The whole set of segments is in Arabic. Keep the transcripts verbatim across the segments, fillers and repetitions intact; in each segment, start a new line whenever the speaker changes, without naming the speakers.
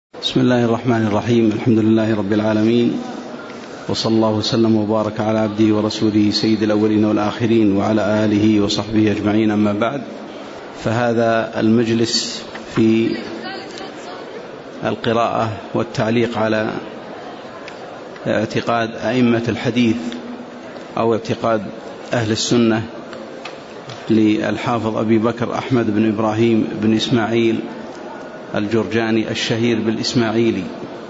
بسم الله الرحمن الرحيم. الحمد لله رب العالمين، وصلى الله وسلم وبارك على عبده ورسوله سيد الأولين والآخرين وعلى آله وصحبه أجمعين، أما بعد، فهذا المجلس في القراءة والتعليق على اعتقاد أئمة الحديث أو اعتقاد أهل السنة للحافظ أبي بكر أحمد بن إبراهيم بن إسماعيل الجرجاني الشهير بالإسماعيلي،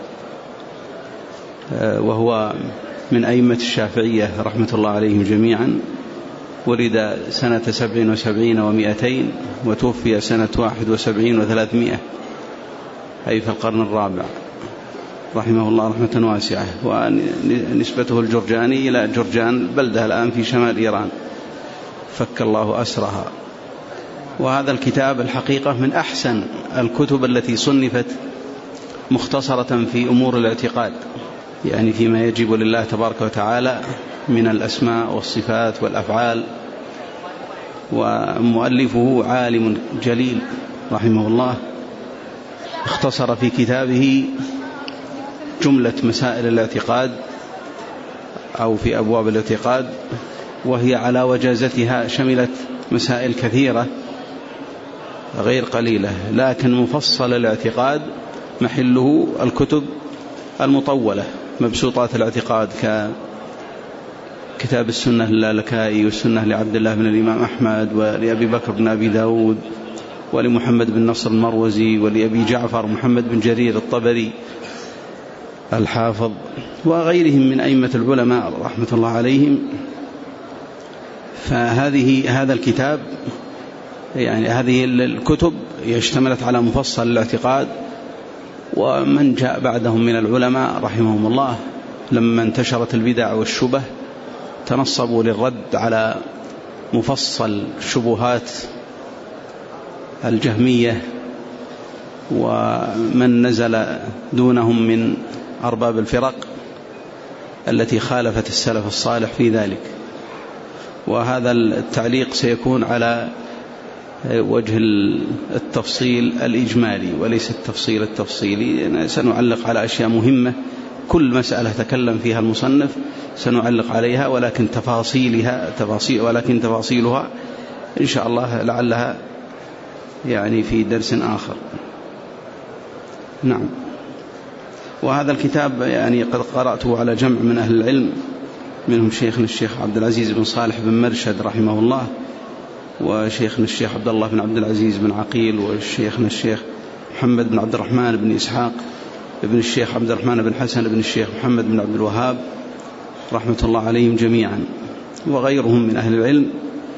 وهو من أئمة الشافعية رحمة الله عليهم جميعا. ولد سنة سبع وسبعين ومئتين وتوفي سنة واحد وسبعين وثلاثمائة، أي في القرن الرابع، رحمه الله رحمة واسعة. ونسبته الجرجاني إلى جرجان بلدة الآن في شمال إيران، فك الله أسرها. وهذا الكتاب الحقيقة من أحسن الكتب التي صنفت مختصرة في أمور الاعتقاد، يعني فيما يجب لله تبارك وتعالى من الأسماء والصفات والأفعال. ومؤلفه عالم جليل رحمه الله، اختصر في كتابه جملة مسائل الاعتقاد أو في أبواب الاعتقاد، وهي على وجازتها شملت مسائل كثيرة غير قليلة، لكن مفصل الاعتقاد محله الكتب المطولة، مبسوطات الاعتقاد ككتاب السنة للالكائي، والسنة لعبد الله بن الإمام أحمد، ولأبي بكر بن أبي داود، ولمحمد بن نصر المروزي، ولأبي جعفر محمد بن جرير الطبري الحافظ، وغيرهم من أئمة العلماء رحمة الله عليهم. فهذه هذا الكتاب يعني هذه الكتب اشتملت على مفصل الاعتقاد. ومن جاء بعدهم من العلماء رحمهم الله لما انتشرت البدع والشبه تنصبوا للرد على مفصل شبهات الجهمية ومن نزل دونهم من أرباب الفرق التي خالفت السلف الصالح في ذلك. وهذا التعليق سيكون على وجه التفصيل الإجمالي وليس التفصيل التفصيلي. سنعلق على أشياء مهمة، كل مسألة تكلم فيها المصنف سنعلق عليها، ولكن تفاصيلها تفاصيل ولكن تفاصيلها إن شاء الله لعلها يعني في درس آخر. نعم. وهذا الكتاب يعني قد قرأته على جمع من أهل العلم، منهم شيخنا الشيخ عبد العزيز بن صالح بن مرشد رحمه الله، وشيخنا الشيخ عبد الله بن عبد العزيز بن عقيل، وشيخنا الشيخ محمد بن عبد الرحمن بن إسحاق ابن الشيخ عبد الرحمن بن حسن بن الشيخ محمد بن عبد الوهاب رحمة الله عليهم جميعا، وغيرهم من أهل العلم.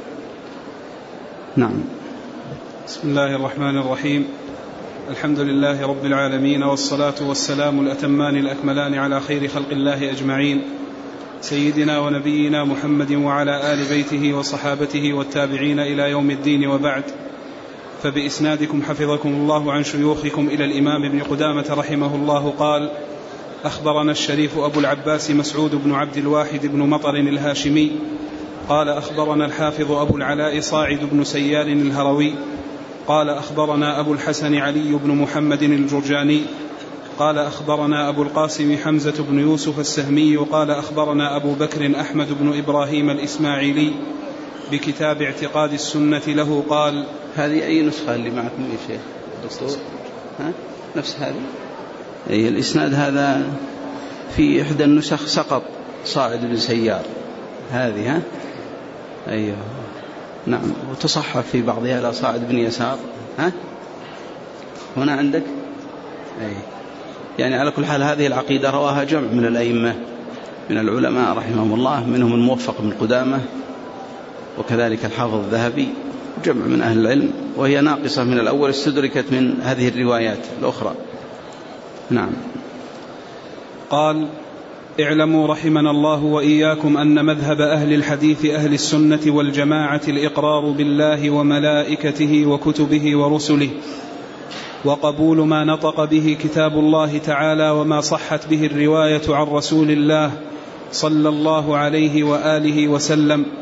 نعم.
بسم الله الرحمن الرحيم. الحمد لله رب العالمين، والصلاة والسلام الأتمان الأكملان على خير خلق الله أجمعين، سيدنا ونبينا محمد وعلى آل بيته وصحابته والتابعين إلى يوم الدين، وبعد. فبإسنادكم حفظكم الله عن شيوخكم إلى الإمام ابن قدامة رحمه الله قال: أخبرنا الشريف أبو العباس مسعود بن عبد الواحد بن مطر الهاشمي قال أخبرنا الحافظ أبو العلاء صاعد بن سيار الهروي قال أخبرنا أبو الحسن علي بن محمد الجرجاني قال أخبرنا أبو القاسم حمزة بن يوسف السهمي قال أخبرنا أبو بكر أحمد بن إبراهيم الإسماعيلي بكتاب اعتقاد السنة له قال.
هذه أي نسخة اللي معكم يا شيخ دكتور؟ ها؟ نفس هذه؟ أي الإسناد هذا في إحدى النسخ سقط صاعد بن سيار هذه. ها؟ أيوه نعم. وتصحف في بعضها إلى صاعد بن يسار. ها؟ هنا عندك؟ أي يعني على كل حال هذه العقيدة رواها جمع من الأئمة من العلماء رحمهم الله، منهم الموفق بن قدامة وكذلك الحافظ الذهبي، جمع من أهل العلم، وهي ناقصة من الأول استدركت من هذه الروايات الأخرى. نعم.
قال: اعلموا رحمنا الله وإياكم أن مذهب أهل الحديث أهل السنة والجماعة الإقرار بالله وملائكته وكتبه ورسله، وقبول ما نطق به كتاب الله تعالى وما صحت به الرواية عن رسول الله صلى الله عليه وآله وسلم،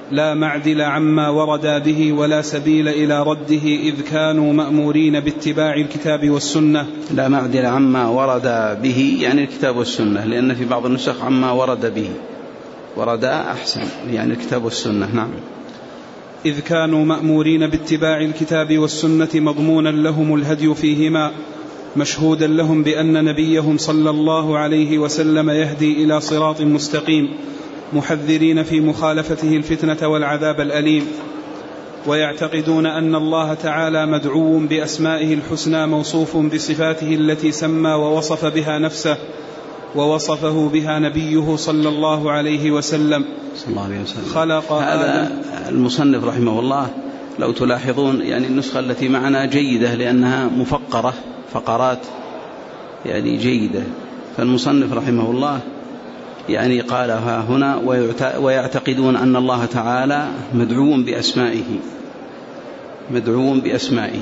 لا معدل عما وردا به ولا سبيل إلى رده إذ كانوا مأمورين باتباع الكتاب والسنة.
لا معدل عما ورد به يعني الكتاب والسنة، لأن في بعض النسخ عما ورد به، ورد أحسن يعني الكتاب والسنة. نعم.
إذ كانوا مأمورين باتباع الكتاب والسنة مضمونا لهم الهدي فيهما، مشهودا لهم بأن نبيهم صلى الله عليه وسلم يهدي إلى صراط مستقيم، محذرين في مخالفته الفتنة والعذاب الأليم. ويعتقدون أن الله تعالى مدعو بأسمائه الحسنى موصوف بصفاته التي سمى ووصف بها نفسه ووصفه بها نبيه صلى الله عليه وسلم.
صلى الله عليه وسلم.
خلق
هذا المصنف رحمه الله لو تلاحظون يعني النسخة التي معنا جيدة لأنها مفقرة فقرات يعني جيدة، فالمصنف رحمه الله يعني قالها هنا ويعتقدون أن الله تعالى مدعو بأسمائه مدعو بأسمائه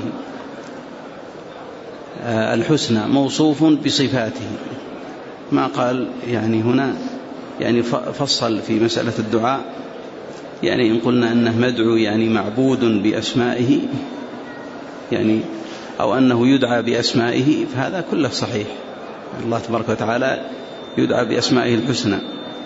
الحسنى موصوف بصفاته. ما قال يعني هنا يعني فصل في مسألة الدعاء، يعني إن قلنا أنه مدعو يعني معبود بأسمائه يعني أو أنه يدعى بأسمائه فهذا كله صحيح. الله تبارك وتعالى يدعى بأسمائه الحسنى،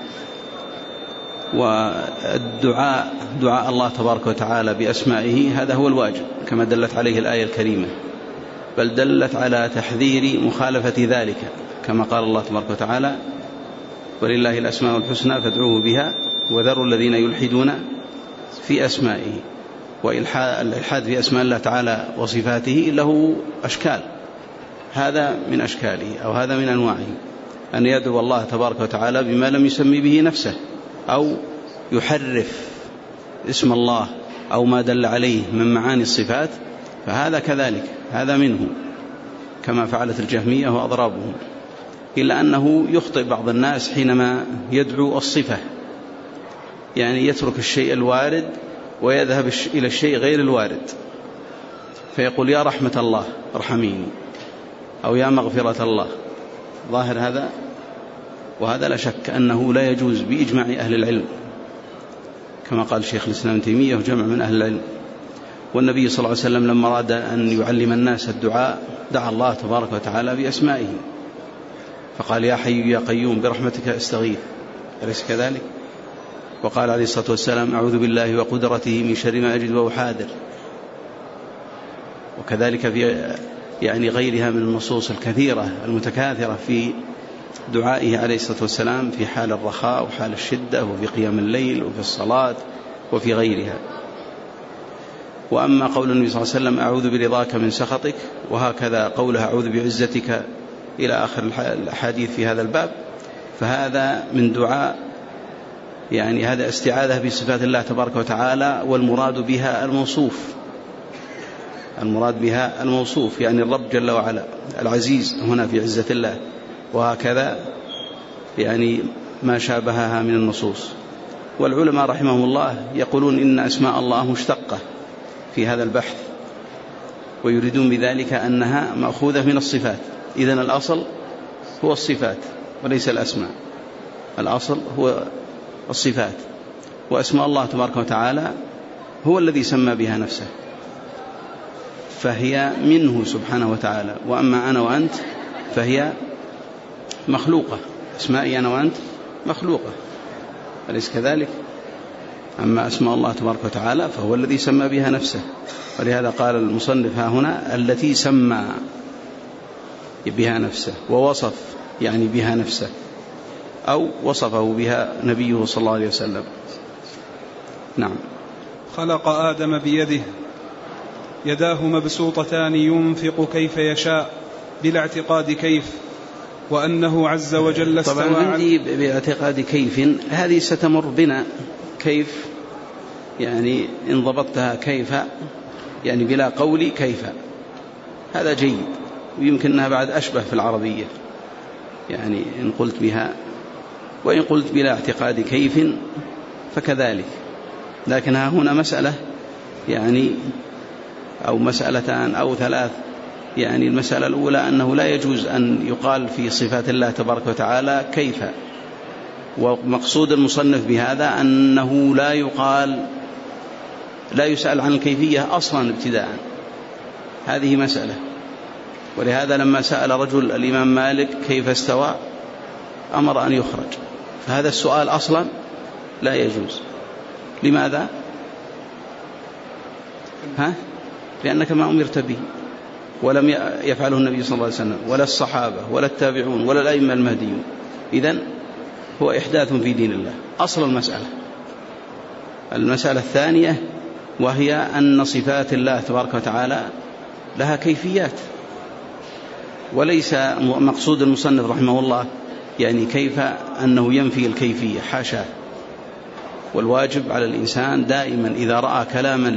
والدعاء دعاء الله تبارك وتعالى بأسمائه هذا هو الواجب كما دلت عليه الآية الكريمة، بل دلت على تحذير مخالفة ذلك كما قال الله تبارك وتعالى ولله الأسماء الحسنى فادعوه بها وذروا الذين يلحدون في أسمائه. والإلحاد في أسماء الله تعالى وصفاته له أشكال، هذا من أشكاله أو هذا من أنواعه، أن يدعو الله تبارك وتعالى بما لم يسمي به نفسه أو يحرف اسم الله أو ما دل عليه من معاني الصفات، فهذا كذلك هذا منه كما فعلت الجهمية وأضرابهم. إلا أنه يخطئ بعض الناس حينما يدعو الصفة، يعني يترك الشيء الوارد ويذهب إلى الشيء غير الوارد، فيقول يا رحمة الله ارحميني أو يا مغفرة الله. ظاهر هذا، وهذا لا شك أنه لا يجوز بإجماع أهل العلم كما قال شيخ الإسلام ابن تيمية وجمع من أهل العلم. والنبي صلى الله عليه وسلم لما أراد أن يعلم الناس الدعاء دعا الله تبارك وتعالى بأسمائه، فقال يا حي يا قيوم برحمتك استغيث، أليس كذلك؟ وقال عليه الصلاة والسلام أعوذ بالله وقدرته من شر ما أجد وأحاذر. وكذلك في يعني غيرها من النصوص الكثيرة المتكاثرة في دعائه عليه الصلاة والسلام في حال الرخاء وحال الشدة وفي قيام الليل وفي الصلاة وفي غيرها. وأما قول النبي صلى الله عليه وسلم أعوذ برضاك من سخطك، وهكذا قولها أعوذ بعزتك إلى آخر الأحاديث في هذا الباب، فهذا من دعاء يعني هذا استعاذة بصفات الله تبارك وتعالى، والمراد بها الموصوف المراد بها الموصوف يعني الرب جل وعلا العزيز هنا في عزة الله، وهكذا يعني ما شابهها من النصوص. والعلماء رحمهم الله يقولون إن أسماء الله مشتقة في هذا البحث، ويريدون بذلك أنها مأخوذة من الصفات. إذن الأصل هو الصفات وليس الأسماء، الأصل هو الصفات، وأسماء الله تبارك وتعالى هو الذي سمى بها نفسه، فهي منه سبحانه وتعالى. وأما أنا وأنت فهي مخلوقة، أسمائي أنا وأنت مخلوقة، أليس كذلك؟ أما أسماء الله تبارك وتعالى فهو الذي سمى بها نفسه، ولهذا قال المصنف ها هنا التي سمى بها نفسه ووصف يعني بها نفسه أو وصفه بها نبيه صلى الله عليه وسلم. نعم.
خلق آدم بيده، يداه مبسوطتان ينفق كيف يشاء بلا اعتقاد كيف، وأنه عز وجل استوى.
طبعا عندي باعتقاد كيف هذه ستمر بنا، كيف يعني إن ضبطتها كيف يعني بلا قول كيف، هذا جيد، ويمكنها بعد أشبه في العربية يعني إن قلت بها، وإن قلت بلا اعتقاد كيف فكذلك. لكنها هنا مسألة يعني أو مسألتان أو ثلاث. يعني المسألة الأولى أنه لا يجوز أن يقال في صفات الله تبارك وتعالى كيف، ومقصود المصنف بهذا أنه لا يقال لا يسأل عن الكيفية أصلا ابتداء، هذه مسألة. ولهذا لما سأل رجل الإمام مالك كيف استوى أمر أن يخرج، فهذا السؤال أصلا لا يجوز. لماذا؟ ها؟ لأنك ما أمرت به، ولم يفعله النبي صلى الله عليه وسلم ولا الصحابة ولا التابعون ولا الأئمة المهديون، إذن هو إحداث في دين الله. أصل المسألة. المسألة الثانية وهي أن صفات الله تبارك وتعالى لها كيفيات، وليس مقصود المصنف رحمه الله يعني كيف أنه ينفي الكيفية، حاشا. والواجب على الإنسان دائما إذا رأى كلاما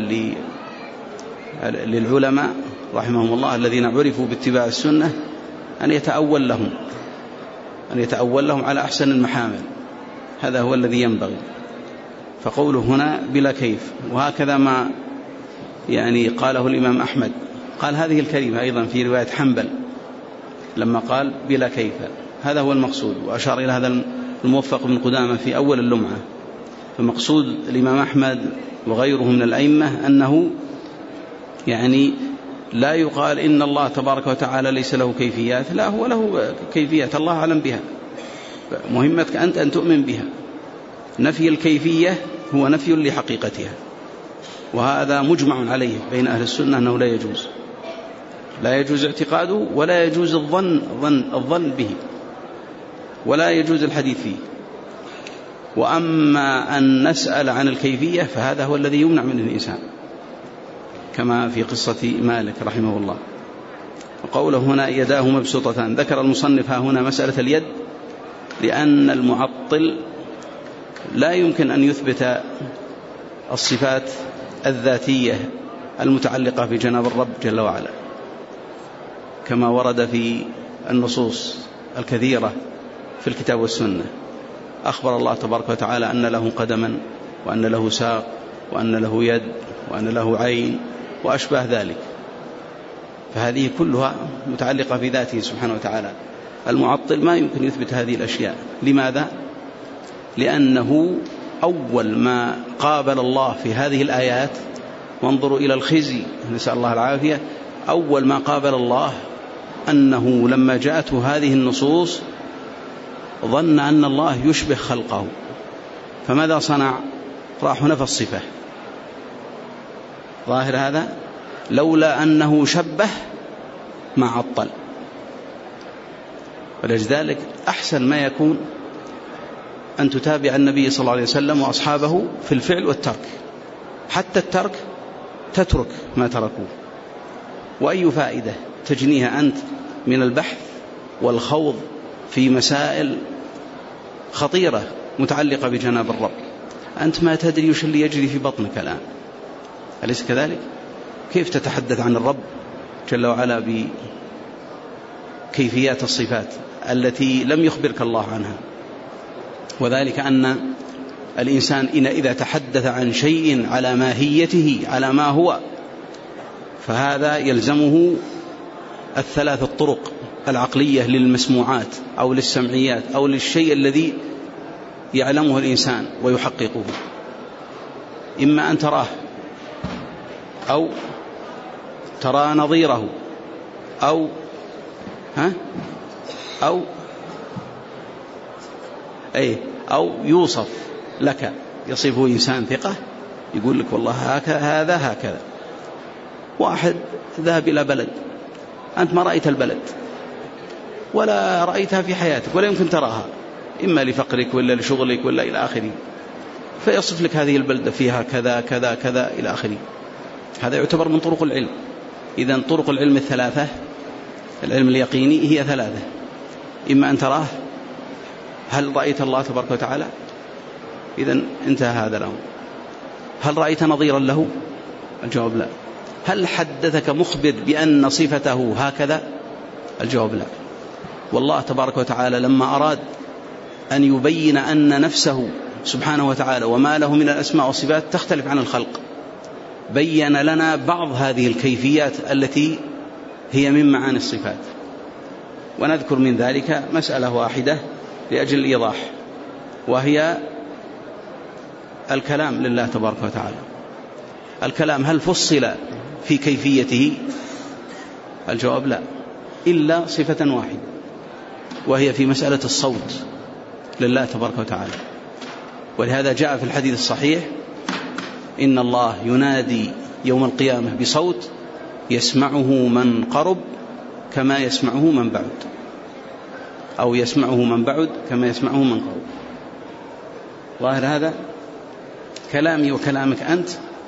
للعلماء رحمهم الله الذين عرفوا باتباع السنة أن يتأول لهم أن يتأول لهم على أحسن المحامل، هذا هو الذي ينبغي. فقوله هنا بلا كيف، وهكذا ما يعني قاله الإمام أحمد، قال هذه الكلمة أيضا في رواية حنبل لما قال بلا كيف، هذا هو المقصود. وأشار إلى هذا الموفق بن قدامة في أول اللمعة. فمقصود الإمام أحمد وغيره من الأئمة أنه يعني لا يقال إن الله تبارك وتعالى ليس له كيفيات، لا، هو له كيفيات الله أعلم بها، مهمتك أنت أن تؤمن بها. نفي الكيفية هو نفي لحقيقتها، وهذا مجمع عليه بين أهل السنة أنه لا يجوز لا يجوز اعتقاده، ولا يجوز الظن الظن, الظن به، ولا يجوز الحديث فيه. وأما أن نسأل عن الكيفية فهذا هو الذي يمنع منه الإنسان، كما في قصة مالك رحمه الله. وقوله هنا يداه مبسوطتان، ذكر المصنف هنا مسألة اليد لأن المعطل لا يمكن أن يثبت الصفات الذاتية المتعلقة بجناب الرب جل وعلا، كما ورد في النصوص الكثيرة في الكتاب والسنة. أخبر الله تبارك وتعالى أن له قدما، وأن له ساق، وأن له يد، وأن له عين وأشباه ذلك، فهذه كلها متعلقة بذاته سبحانه وتعالى. المعطل ما يمكن يثبت هذه الأشياء. لماذا؟ لأنه أول ما قابل الله في هذه الآيات، وانظروا إلى الخزي، نسأل الله العافية، أول ما قابل الله أنه لما جاءته هذه النصوص ظن أن الله يشبه خلقه، فماذا صنع؟ راح نفى الصفة. ظاهر هذا، لولا أنه شبه ما عطل. ولذلك أحسن ما يكون أن تتابع النبي صلى الله عليه وسلم وأصحابه في الفعل والترك، حتى الترك تترك ما تركوه. وأي فائدة تجنيها أنت من البحث والخوض في مسائل خطيرة متعلقة بجناب الرب؟ أنت ما تدري وش اللي يجري في بطنك الآن، أليس كذلك؟ كيف تتحدث عن الرب جل وعلا بكيفيات الصفات التي لم يخبرك الله عنها؟ وذلك أن الإنسان إن إذا تحدث عن شيء على ماهيته على ما هو، فهذا يلزمه الثلاث الطرق العقلية للمسموعات أو للسمعيات أو للشيء الذي يعلمه الإنسان ويحققه، إما أن تراه أو ترى نظيره أو ها أو أي أو يوصف لك، يصفه إنسان ثقة يقول لك والله هكذا هذا هكذا. واحد ذهب إلى بلد، أنت ما رأيت البلد ولا رأيتها في حياتك ولا يمكن تراها، إما لفقرك ولا لشغلك ولا إلى آخره، فيصف لك هذه البلدة فيها كذا كذا كذا إلى آخره. هذا يعتبر من طرق العلم. إذن طرق العلم الثلاثة، العلم اليقيني هي ثلاثة: إما أن تراه، هل رأيت الله تبارك وتعالى؟ إذن انتهى هذا الأمر. هل رأيت نظيرا له؟ الجواب لا. هل حدثك مخبر بأن صفته هكذا؟ الجواب لا. والله تبارك وتعالى لما أراد أن يبين أن نفسه سبحانه وتعالى وما له من الأسماء والصفات تختلف عن الخلق، بين لنا بعض هذه الكيفيات التي هي من معاني الصفات. ونذكر من ذلك مسألة واحدة لأجل الإيضاح. وهي الكلام لله تبارك وتعالى. الكلام هل فصل في كيفيته؟ الجواب لا، إلا صفة واحدة، وهي في مسألة الصوت لله تبارك وتعالى. ولهذا جاء في الحديث الصحيح: إن الله ينادي يوم القيامة بصوت يسمعه من قرب كما يسمعه من بعد، أو يسمعه من بعد كما يسمعه من قرب. ظاهر هذا كلامي وكلامك أنت،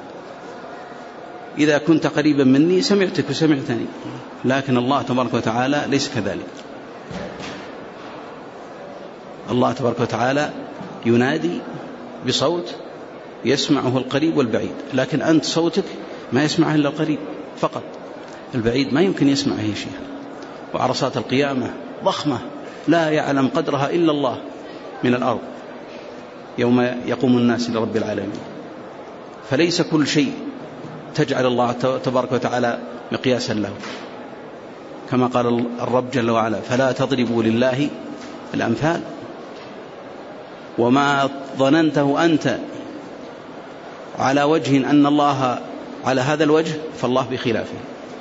إذا كنت قريبا مني سمعتك وسمعتني، لكن الله تبارك وتعالى ليس كذلك. الله تبارك وتعالى ينادي بصوت يسمعه القريب والبعيد، لكن أنت صوتك ما يسمعه إلا القريب فقط، البعيد ما يمكن يسمعه شيء. وعرصات القيامة ضخمة لا يعلم قدرها إلا الله من الأرض يوم يقوم الناس لرب العالمين. فليس كل شيء تجعل الله تبارك وتعالى مقياسا له، كما قال الرب جل وعلا: فلا تضربوا لله الأمثال. وما ظننته أنت على وجه أن الله على هذا الوجه فالله بخلافه.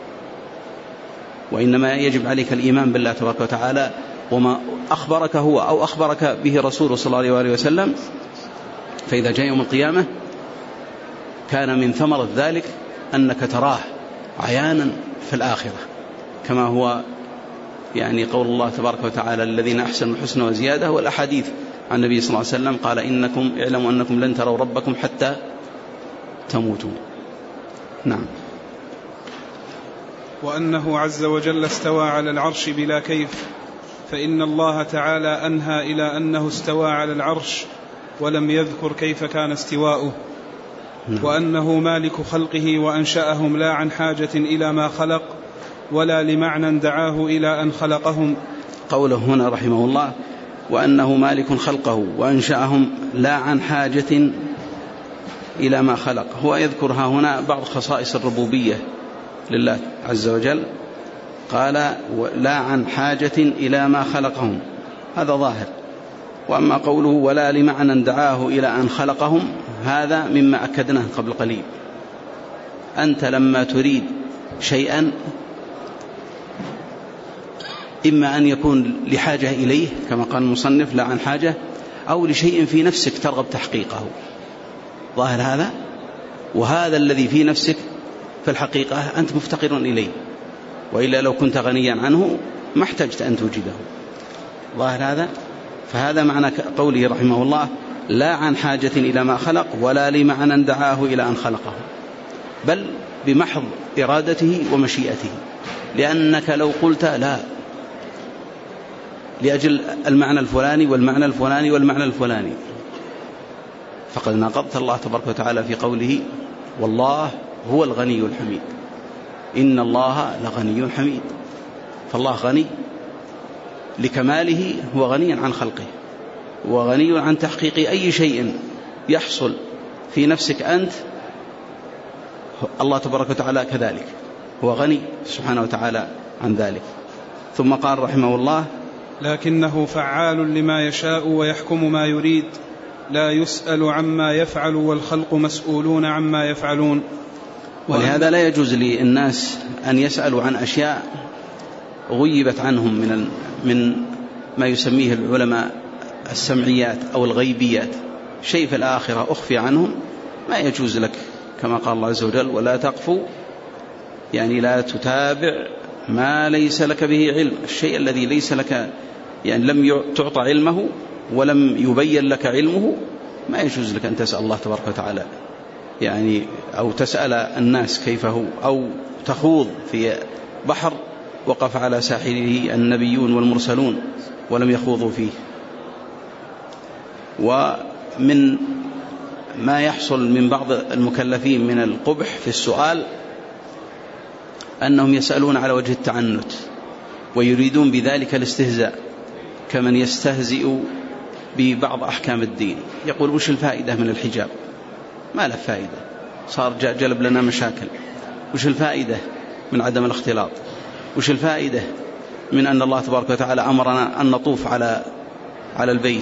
وإنما يجب عليك الإيمان بالله تبارك وتعالى وما أخبرك هو أو أخبرك به رسوله صلى الله عليه وسلم. فإذا جاء يوم القيامة كان من ثمرة ذلك أنك تراه عيانا في الآخرة، كما هو يعني قول الله تبارك وتعالى: الذين أحسنوا الحسنى وزيادة. والأحاديث عن النبي صلى الله عليه وسلم قال: إنكم اعلموا أنكم لن تروا ربكم حتى تموتوا. نعم.
وأنه عز وجل استوى على العرش بلا كيف، فإن الله تعالى أنهى إلى أنه استوى على العرش ولم يذكر كيف كان استواؤه. نعم. وأنه مالك خلقه وأنشأهم لا عن حاجة إلى ما خلق ولا لمعنى دعاه إلى أن خلقهم.
قوله هنا رحمه الله: وأنه مالك خلقه وأنشأهم لا عن حاجة إلى ما خلق. هو يذكرها هنا بعض خصائص الربوبية لله عز وجل، قال: لا عن حاجة إلى ما خلقهم، هذا ظاهر. وأما قوله ولا لمعنى دعاه إلى أن خلقهم، هذا مما أكدناه قبل قليل. أنت لما تريد شيئا إما أن يكون لحاجة إليه كما قال المصنف لا عن حاجة، أو لشيء في نفسك ترغب تحقيقه، ظاهر هذا. وهذا الذي في نفسك في الحقيقة أنت مفتقر إليه، وإلا لو كنت غنيا عنه ما احتجت أن توجده، ظاهر هذا. فهذا معنى قوله رحمه الله: لا عن حاجة إلى ما خلق ولا لمعنى دعاه إلى أن خلقه، بل بمحض إرادته ومشيئته. لأنك لو قلت لا لأجل المعنى الفلاني والمعنى الفلاني والمعنى الفلاني فقد ناقضت الله تبارك وتعالى في قوله: والله هو الغني الحميد. إن الله لغني حميد. فالله غني لكماله، هو غني عن خلقه، وغني عن تحقيق أي شيء يحصل في نفسك أنت. الله تبارك وتعالى كذلك هو غني سبحانه وتعالى عن ذلك. ثم قال رحمه الله:
لكنه فعال لما يشاء ويحكم ما يريد، لا يسأل عما يفعل والخلق مسؤولون عما يفعلون.
ولهذا لا يجوز للناس أن يسألوا عن أشياء غيبت عنهم من من ما يسميه العلماء السمعيات أو الغيبيات، شيء في الآخرة أخفي عنهم، ما يجوز لك، كما قال الله عز وجل: ولا تقف، يعني لا تتابع ما ليس لك به علم. الشيء الذي ليس لك، يعني لم تعطى علمه ولم يبين لك علمه، ما يجوز لك أن تسأل الله تبارك وتعالى، يعني أو تسأل الناس كيف هو، أو تخوض في بحر وقف على ساحله النبيون والمرسلون ولم يخوضوا فيه. ومن ما يحصل من بعض المكلفين من القبح في السؤال أنهم يسألون على وجه التعنت ويريدون بذلك الاستهزاء، كمن يستهزئ ببعض أحكام الدين، يقول: وش الفائدة من الحجاب؟ ما له فائدة، صار جلب لنا مشاكل. وش الفائدة من عدم الاختلاط؟ وش الفائدة من أن الله تبارك وتعالى أمرنا أن نطوف على على البيت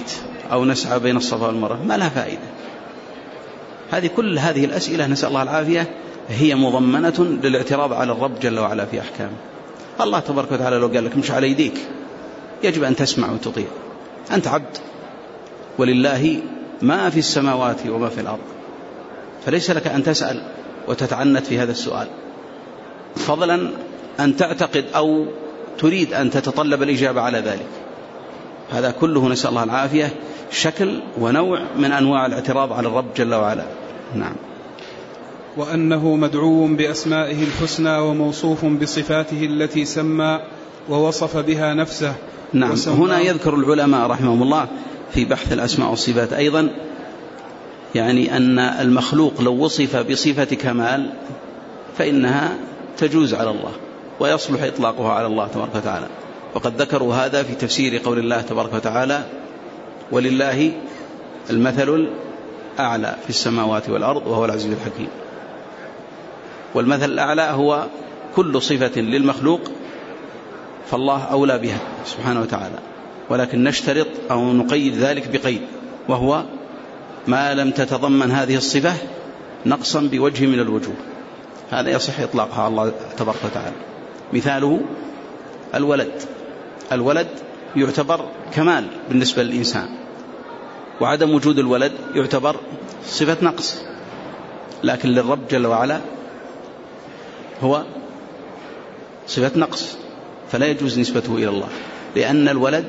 أو نسعى بين الصفا والمروة، ما لها فائدة. هذه كل هذه الأسئلة نسأل الله العافية هي مضمنة للاعتراض على الرب جل وعلا في أحكامه. الله تبارك وتعالى لو قال لك مش على يديك يجب أن تسمع وتطيع، أنت عبد ولله ما في السماوات وما في الأرض، فليس لك أن تسأل وتتعنت في هذا السؤال، فضلا أن تعتقد أو تريد أن تتطلب الإجابة على ذلك. هذا كله نسأل الله العافية شكل ونوع من أنواع الاعتراض على الرب جل وعلا. نعم.
وأنه مدعو بأسمائه الحسنى وموصوف بصفاته التي سمى ووصف بها نفسه.
نعم. هنا يذكر العلماء رحمهم الله في بحث الأسماء والصفات أيضا يعني أن المخلوق لو وصف بصفة كمال فإنها تجوز على الله ويصلح إطلاقها على الله تبارك وتعالى، وقد ذكروا هذا في تفسير قول الله تبارك وتعالى ولله المثل الأعلى في السماوات والأرض وهو العزيز الحكيم. والمثل الأعلى هو كل صفة للمخلوق فالله أولى بها سبحانه وتعالى، ولكن نشترط أو نقيد ذلك بقيد، وهو ما لم تتضمن هذه الصفة نقصا بوجه من الوجوه، هذا يصح إطلاقها على الله تبارك وتعالى. مثاله الولد، الولد يعتبر كمال بالنسبة للإنسان، وعدم وجود الولد يعتبر صفة نقص، لكن للرب جل وعلا هو صفة نقص، فلا يجوز نسبته إلى الله، لأن الولد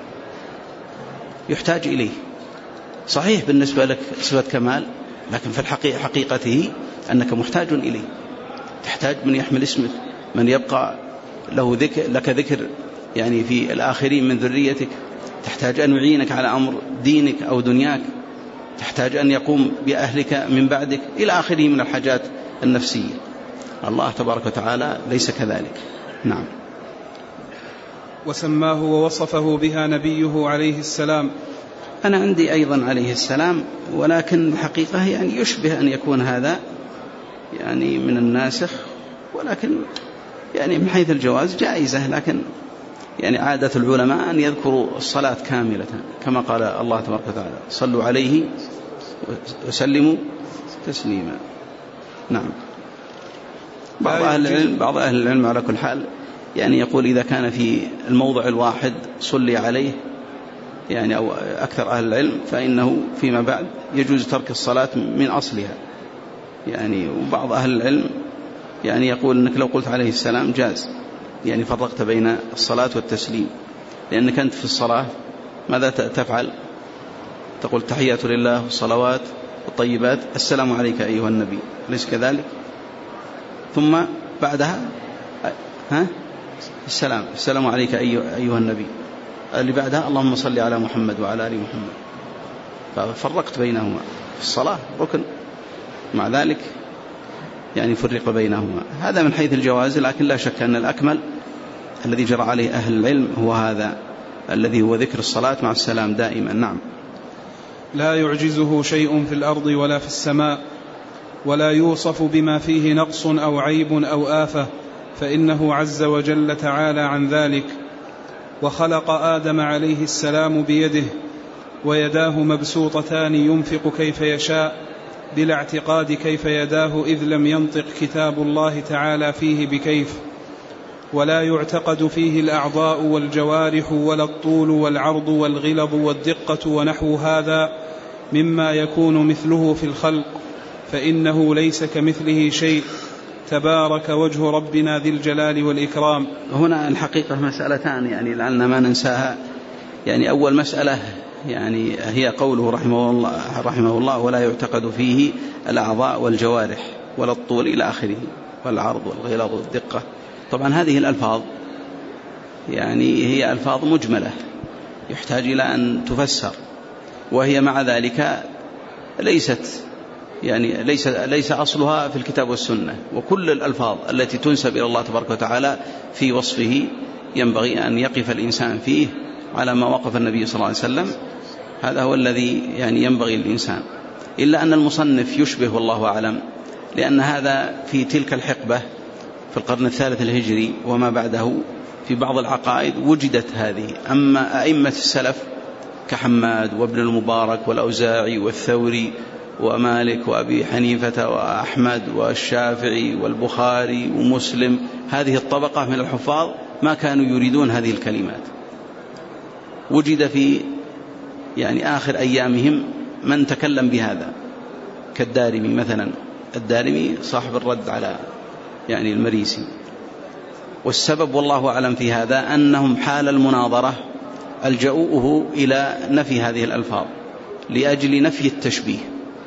يحتاج إليه. صحيح بالنسبة لك صفة كمال، لكن في الحقيقة حقيقته أنك محتاج إليه، تحتاج من يحمل اسمك، من يبقى له ذكر لك ذكر يعني في الآخرين من ذريتك، تحتاج أن يعينك على أمر دينك أو دنياك، تحتاج أن يقوم بأهلك من بعدك إلى آخره من الحاجات النفسية. الله تبارك وتعالى ليس كذلك. نعم.
وسماه ووصفه بها نبيه عليه السلام.
أنا عندي أيضا عليه السلام، ولكن الحقيقة يعني يشبه أن يكون هذا يعني من الناسخ، ولكن يعني من حيث الجواز جائزة، لكن يعني عادة العلماء أن يذكروا الصلاة كاملة كما قال الله تبارك وتعالى صلوا عليه وسلموا تسليما. نعم. بعض أهل العلم بعض أهل العلم على كل حال يعني يقول إذا كان في الموضع الواحد صلي عليه يعني أو أكثر أهل العلم فإنه فيما بعد يجوز ترك الصلاة من أصلها يعني. وبعض أهل العلم يعني يقول أنك لو قلت عليه السلام جاز، يعني فرقت بين الصلاة والتسليم، لأنك أنت في الصلاة ماذا تفعل؟ تقول تحيات لله والصلوات والطيبات السلام عليك أيها النبي، ليس كذلك؟ ثم بعدها ها السلام السلام عليك أيها النبي، اللي بعدها اللهم صل على محمد وعلى آل محمد، ففرقت بينهما في الصلاة ركن، مع ذلك يعني فرق بينهما. هذا من حيث الجواز، لكن لا شك أن الأكمل الذي جرى عليه أهل العلم هو هذا الذي هو ذكر الصلاة مع السلام دائما. نعم.
لا يعجزه شيء في الأرض ولا في السماء، ولا يوصف بما فيه نقص أو عيب أو آفة، فإنه عز وجل تعالى عن ذلك. وخلق آدم عليه السلام بيده، ويداه مبسوطتان ينفق كيف يشاء بلا اعتقاد كيف يداه، إذ لم ينطق كتاب الله تعالى فيه بكيف، ولا يعتقد فيه الأعضاء والجوارح ولا الطول والعرض والغلظ والدقة ونحو هذا مما يكون مثله في الخلق، فإنه ليس كمثله شيء، تبارك وجه ربنا ذي الجلال والإكرام.
هنا الحقيقة مسألتان يعني لعلنا ما ننساها. يعني أول مسألة يعني هي قوله رحمه الله, رحمه الله ولا يعتقد فيه الأعضاء والجوارح ولا الطول إلى آخره والعرض والغلظ والدقة. طبعا هذه الألفاظ يعني هي ألفاظ مجملة يحتاج إلى أن تفسر، وهي مع ذلك ليست يعني ليس ليس أصلها في الكتاب والسنة. وكل الألفاظ التي تنسب إلى الله تبارك وتعالى في وصفه ينبغي أن يقف الإنسان فيه على ما وقف النبي صلى الله عليه وسلم، هذا هو الذي يعني ينبغي للإنسان. إلا أن المصنف يشبه والله أعلم، لأن هذا في تلك الحقبة في القرن الثالث الهجري وما بعده في بعض العقائد وجدت هذه. أما أئمة السلف كحماد وابن المبارك والأوزاعي والثوري ومالك وأبي حنيفة وأحمد والشافعي والبخاري ومسلم، هذه الطبقة من الحفاظ ما كانوا يريدون هذه الكلمات. وجد في يعني آخر أيامهم من تكلم بهذا كالدارمي مثلا، الدارمي صاحب الرد على يعني المريسي. والسبب والله أعلم في هذا أنهم حال المناظرة ألجأوه إلى نفي هذه الألفاظ لأجل نفي التشبيه.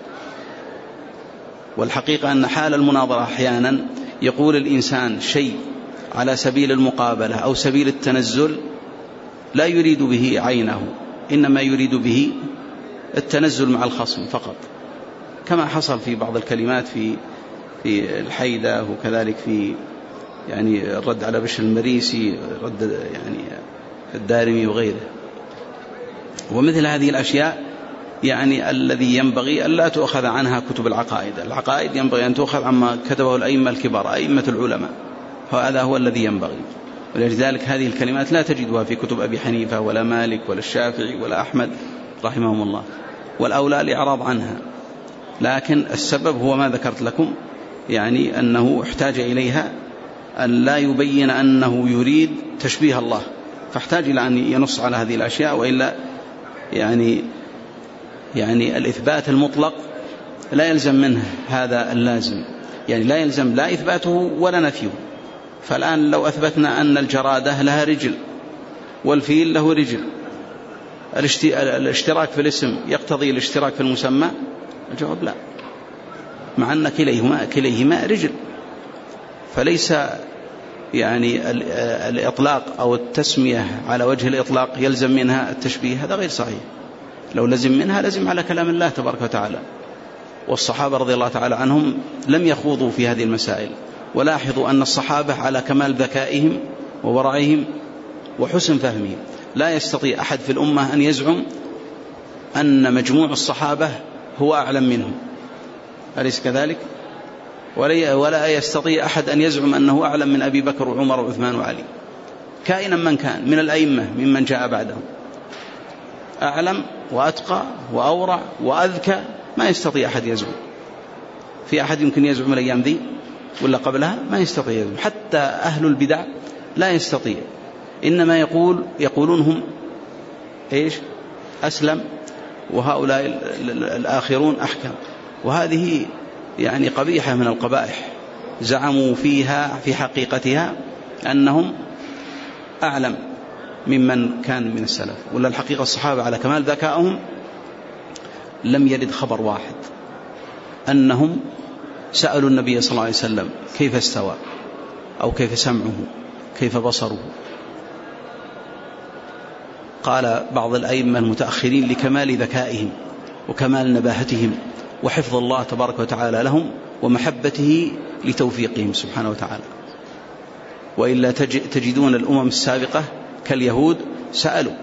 والحقيقة أن حال المناظرة أحيانا يقول الإنسان شيء على سبيل المقابلة أو سبيل التنزل لا يريد به عينه، إنما يريد به التنزل مع الخصم فقط، كما حصل في بعض الكلمات في في الحيدة، وكذلك في يعني الرد على بشر المريسي، رد يعني الدارمي وغيره. ومثل هذه الأشياء يعني الذي ينبغي أن لا تؤخذ عنها كتب العقائد. العقائد ينبغي أن تؤخذ عما كتبه الأئمة الكبار، أئمة العلماء، فهذا هو الذي ينبغي. ولذلك هذه الكلمات لا تجدها في كتب أبي حنيفة ولا مالك ولا الشافعي ولا أحمد رحمهم الله، والأولى الإعراض عنها. لكن السبب هو ما ذكرت لكم، يعني أنه احتاج إليها أن لا يبين أنه يريد تشبيه الله، فاحتاج إلى أن ينص على هذه الأشياء، وإلا يعني يعني الإثبات المطلق لا يلزم منه هذا اللازم، يعني لا يلزم لا إثباته ولا نفيه. فالآن لو أثبتنا أن الجرادة لها رجل والفيل له رجل، الاشتراك في الاسم يقتضي الاشتراك في المسمى؟ الجواب لا، مع أن كليهما كليهما رجل. فليس يعني الإطلاق أو التسمية على وجه الإطلاق يلزم منها التشبيه، هذا غير صحيح. لو لزم منها لزم على كلام الله تبارك وتعالى. والصحابة رضي الله تعالى عنهم لم يخوضوا في هذه المسائل. ولاحظوا أن الصحابة على كمال ذكائهم وورعهم وحسن فهمهم، لا يستطيع أحد في الأمة أن يزعم أن مجموع الصحابة هو أعلم منهم، أليس كذلك؟ ولا يستطيع أحد أن يزعم أنه أعلم من أبي بكر وعمر وعثمان وعلي، كائنا من كان من الأئمة ممن جاء بعدهم، أعلم وأتقى وأورع وأذكى، ما يستطيع أحد يزعم. في أحد يمكن يزعم الأيام ذي ولا قبلها؟ ما يستطيع يزعم. حتى أهل البدع لا يستطيع، إنما يقول يقولون هم إيش أسلم وهؤلاء الآخرون أحكم. وهذه يعني قبيحة من القبائح، زعموا فيها في حقيقتها أنهم أعلم ممن كان من السلف. ولا الحقيقة الصحابة على كمال ذكائهم لم يرد خبر واحد أنهم سألوا النبي صلى الله عليه وسلم كيف استوى أو كيف سمعه كيف بصره. قال بعض الأئمة المتأخرين لكمال ذكائهم وكمال نباهتهم وحفظ الله تبارك وتعالى لهم ومحبته لتوفيقهم سبحانه وتعالى. وإلا تجدون الأمم السابقة كاليهود سألوا،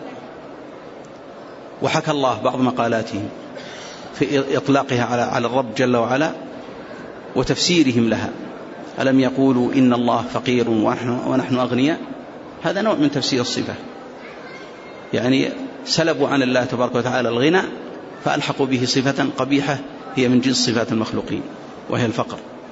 وحكى الله بعض مقالاتهم في إطلاقها على الرب جل وعلا وتفسيرهم لها. ألم يقولوا إن الله فقير ونحن أغنياء؟ هذا نوع من تفسير الصفة، يعني سلبوا عن الله تبارك وتعالى الغنى فألحقوا به صفة قبيحة هي من جنس صفات المخلوقين وهي الفقر.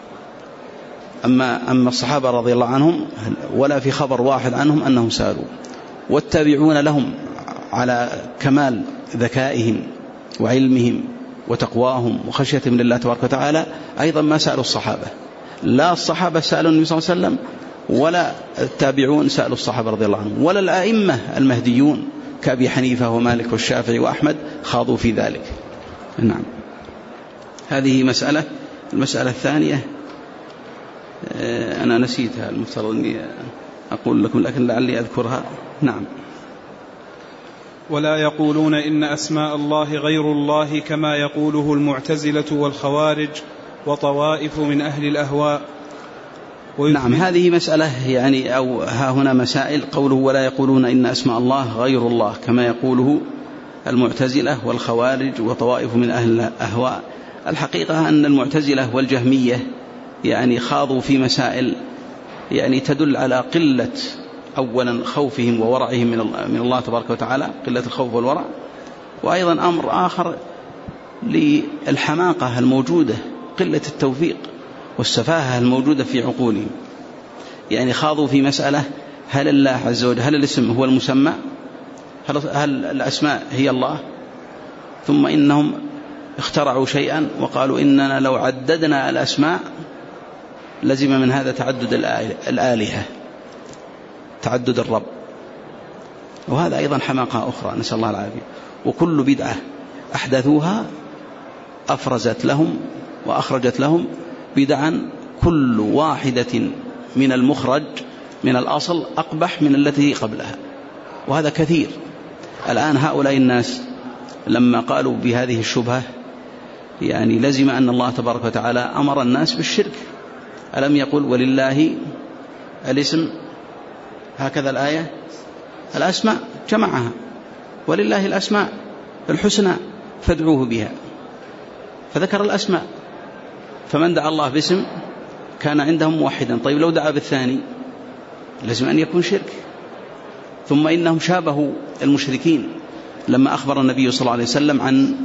أما, أما الصحابة رضي الله عنهم ولا في خبر واحد عنهم أنهم سألوا. والتابعون لهم على كمال ذكائهم وعلمهم وتقواهم وخشيتهم لله تبارك وتعالى أيضا ما سألوا الصحابة، لا الصحابة سألوا النبي صلى الله عليه وسلم ولا التابعون سألوا الصحابة رضي الله عنهم، ولا الآئمة المهديون كأبي حنيفة ومالك والشافعي وأحمد خاضوا في ذلك. نعم، هذه مسألة. المسألة الثانية أنا نسيتها، المفترض أني أقول لكم لكن لعلي أذكرها. نعم.
ولا يقولون إن أسماء الله غير الله كما يقوله المعتزلة والخوارج وطوائف من أهل الأهواء.
نعم، هذه مسألة يعني أو ها هنا مسائل. قوله ولا يقولون إن أسماء الله غير الله كما يقوله المعتزلة والخوارج وطوائف من أهل الأهواء. الحقيقة أن المعتزلة والجهمية يعني خاضوا في مسائل يعني تدل على قلة أولا خوفهم وورعهم من الله تبارك وتعالى، قلة الخوف والورع. وأيضا أمر آخر للحماقة الموجودة، قلة التوفيق والسفاهة الموجودة في عقولهم. يعني خاضوا في مسألة هل الله عز وجل، هل الاسم هو المسمى، هل الأسماء هي الله، ثم إنهم اخترعوا شيئا وقالوا إننا لو عددنا الأسماء لزم من هذا تعدد الآلهة، تعدد الرب، وهذا أيضا حماقة أخرى نسأل الله العافية. وكل بدعة أحدثوها أفرزت لهم وأخرجت لهم بدعا كل واحدة من المخرج من الأصل أقبح من التي قبلها، وهذا كثير. الآن هؤلاء الناس لما قالوا بهذه الشبهة يعني لزم أن الله تبارك وتعالى أمر الناس بالشرك. ألم يقل ولله الاسم، هكذا الآية، الأسماء جمعها، ولله الأسماء الحسنى فادعوه بها، فذكر الأسماء. فمن دعا الله باسم كان عندهم موحدا. طيب لو دعا بالثاني لازم أن يكون شرك. ثم إنهم شابهوا المشركين لما أخبر النبي صلى الله عليه وسلم عن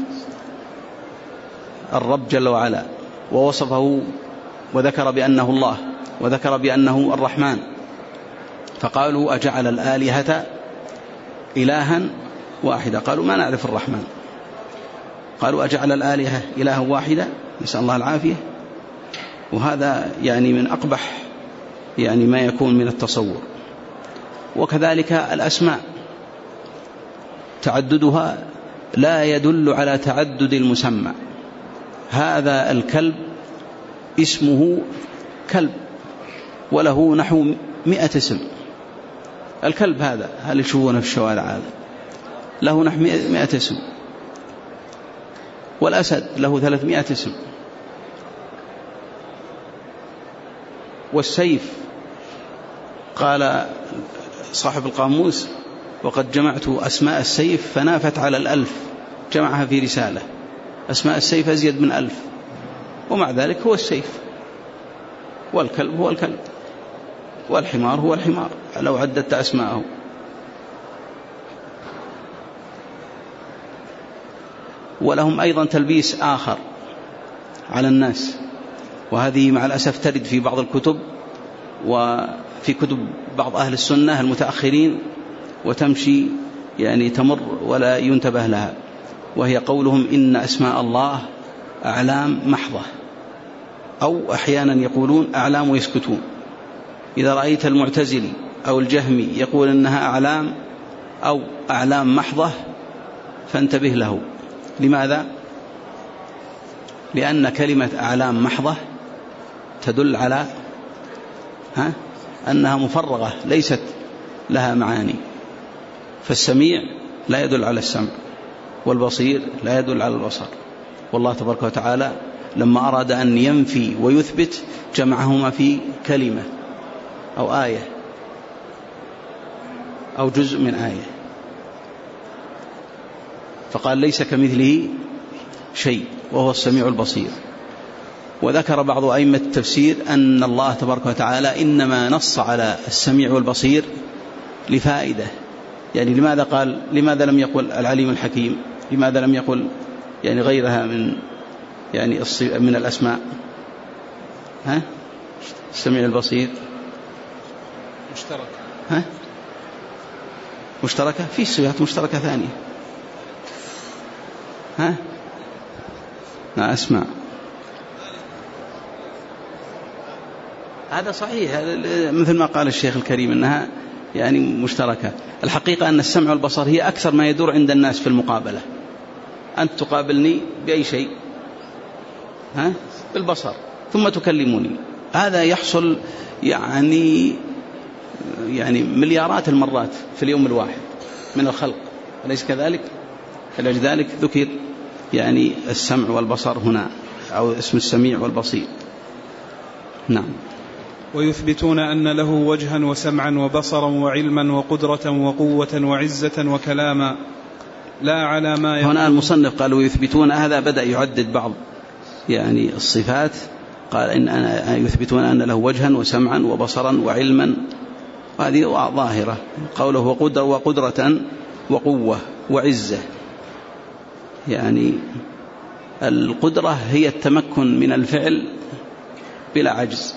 الرب جل وعلا ووصفه وذكر بأنه الله وذكر بأنه الرحمن، فقالوا أجعل الآلهة إلها واحدة، قالوا ما نعرف الرحمن. قالوا أجعل الآلهة إلها واحدة، نسأل الله العافية. وهذا يعني من أقبح يعني ما يكون من التصور. وكذلك الأسماء تعددها لا يدل على تعدد المسمى. هذا الكلب اسمه كلب وله نحو مئة اسم. الكلب هذا هل يشوفونه في الشوارع هذا له نحو مئة اسم، والأسد له ثلاثمائة اسم، والسيف قال صاحب القاموس وقد جمعت أسماء السيف فنافت على الألف، جمعها في رسالة. أسماء السيف أزيد من ألف، ومع ذلك هو السيف، والكلب هو الكلب، والحمار هو الحمار لو عددت أسماءه. ولهم أيضا تلبيس آخر على الناس، وهذه مع الأسف ترد في بعض الكتب وفي كتب بعض أهل السنة المتأخرين، وتمشي يعني تمر ولا ينتبه لها، وهي قولهم إن أسماء الله أعلام محضة، أو أحيانا يقولون أعلام ويسكتون. إذا رأيت المعتزلي أو الجهمي يقول إنها أعلام أو أعلام محضة فانتبه له. لماذا؟ لأن كلمة أعلام محضة تدل على ها أنها مفرغة ليست لها معاني، فالسميع لا يدل على السمع، والبصير لا يدل على البصر. والله تبارك وتعالى لما أراد أن ينفي ويثبت جمعهما في كلمة أو آية أو جزء من آية، فقال ليس كمثله شيء وهو السميع البصير. وذكر بعض أئمة التفسير أن الله تبارك وتعالى إنما نص على السميع والبصير لفائدة. يعني لماذا قال، لماذا لم يقل العليم الحكيم؟ لماذا لم يقل يعني غيرها من يعني من الأسماء؟ ها السميع البصير
مشترك،
ها مشتركة في صفات مشتركة ثانية، ها لا أسمع. هذا صحيح، مثل ما قال الشيخ الكريم أنها يعني مشتركة. الحقيقة أن السمع والبصر هي أكثر ما يدور عند الناس في المقابلة. أنت تقابلني بأي شيء؟ ها بالبصر، ثم تكلمني. هذا يحصل يعني يعني مليارات المرات في اليوم الواحد من الخلق، أليس كذلك؟ فلذلك ذكر يعني السمع والبصر هنا، أو اسم السميع والبصير. نعم.
ويثبتون أن له وجها وسمعا وبصرا وعلما وقدرة وقوة وعزة وكلاما لا على ما يقول.
هنا المصنف قال ويثبتون، هذا بدأ يعدد بعض يعني الصفات، قال إن أنا يثبتون أن له وجها وسمعا وبصرا وعلما، وهذه ظاهرة. قوله وقدرة وقدرة وقوة وعزة، يعني القدرة هي التمكن من الفعل بلا عجز،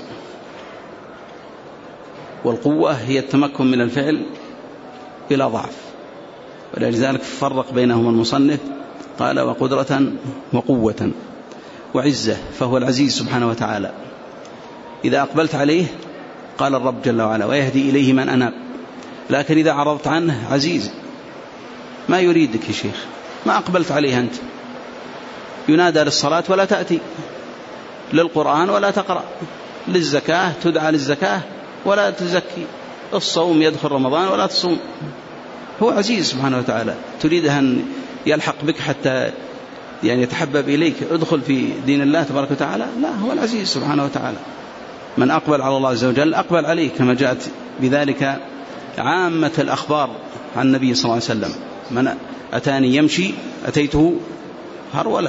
والقوة هي التمكن من الفعل بلا ضعف، ولذلك فرق بينهما المصنف قال وقدرة وقوة وعزة، فهو العزيز سبحانه وتعالى إذا أقبلت عليه قال الرب جل وعلا ويهدي إليه من أناب، لكن إذا عرضت عنه عزيز ما يريدك يا شيخ، ما أقبلت عليه أنت، ينادى للصلاة ولا تأتي، للقرآن ولا تقرأ، للزكاة تدعى للزكاة ولا تزكي، الصوم يدخل رمضان ولا تصوم. هو عزيز سبحانه وتعالى، تريد أن يلحق بك حتى يعني يتحبب إليك ادخل في دين الله تبارك وتعالى؟ لا، هو العزيز سبحانه وتعالى. من أقبل على الله عز وجل أقبل عليه، كما جاءت بذلك عامة الأخبار عن النبي صلى الله عليه وسلم: من أتاني يمشي أتيته هرولة.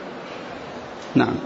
نعم.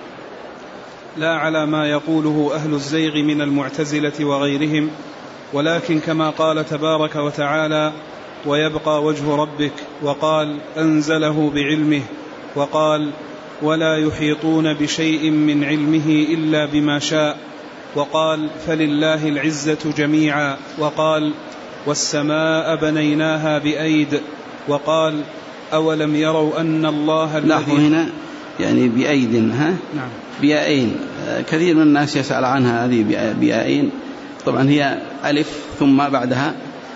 لا على ما يقوله أهل الزيغ من المعتزلة وغيرهم، ولكن كما قال تبارك وتعالى: ويبقى وجه ربك، وقال: أنزله بعلمه، وقال: ولا يحيطون بشيء من علمه إلا بما شاء، وقال: فلله العزة جميعا، وقال: والسماء بنيناها بأيد، وقال: أولم يروا أن الله الذي
لاحظوا هنا يعني بأيد، ها؟
نعم.
بأين، كثير من الناس يسأل عنها هذه بأين، طبعا هي ألف ثم بعدها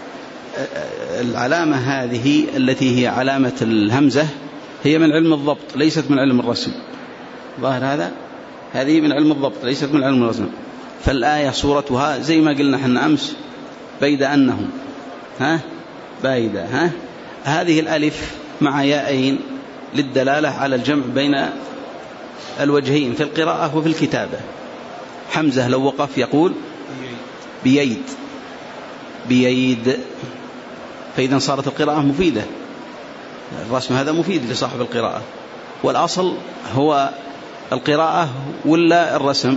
العلامة هذه التي هي علامة الهمزة هي من علم الضبط ليست من علم الرسم. ظاهر هذا؟ هذه من علم الضبط ليست من علم الرسم. فالآية صورتها زي ما قلنا حنا أمس: بيد أنهم، ها بايدة، ها هذه الألف مع ياءين للدلالة على الجمع بين الوجهين في القراءة وفي الكتابة. حمزة لو وقف يقول بيد بيد، فإذا صارت القراءة مفيدة، الرسم هذا مفيد لصاحب القراءة. والأصل هو القراءة ولا الرسم؟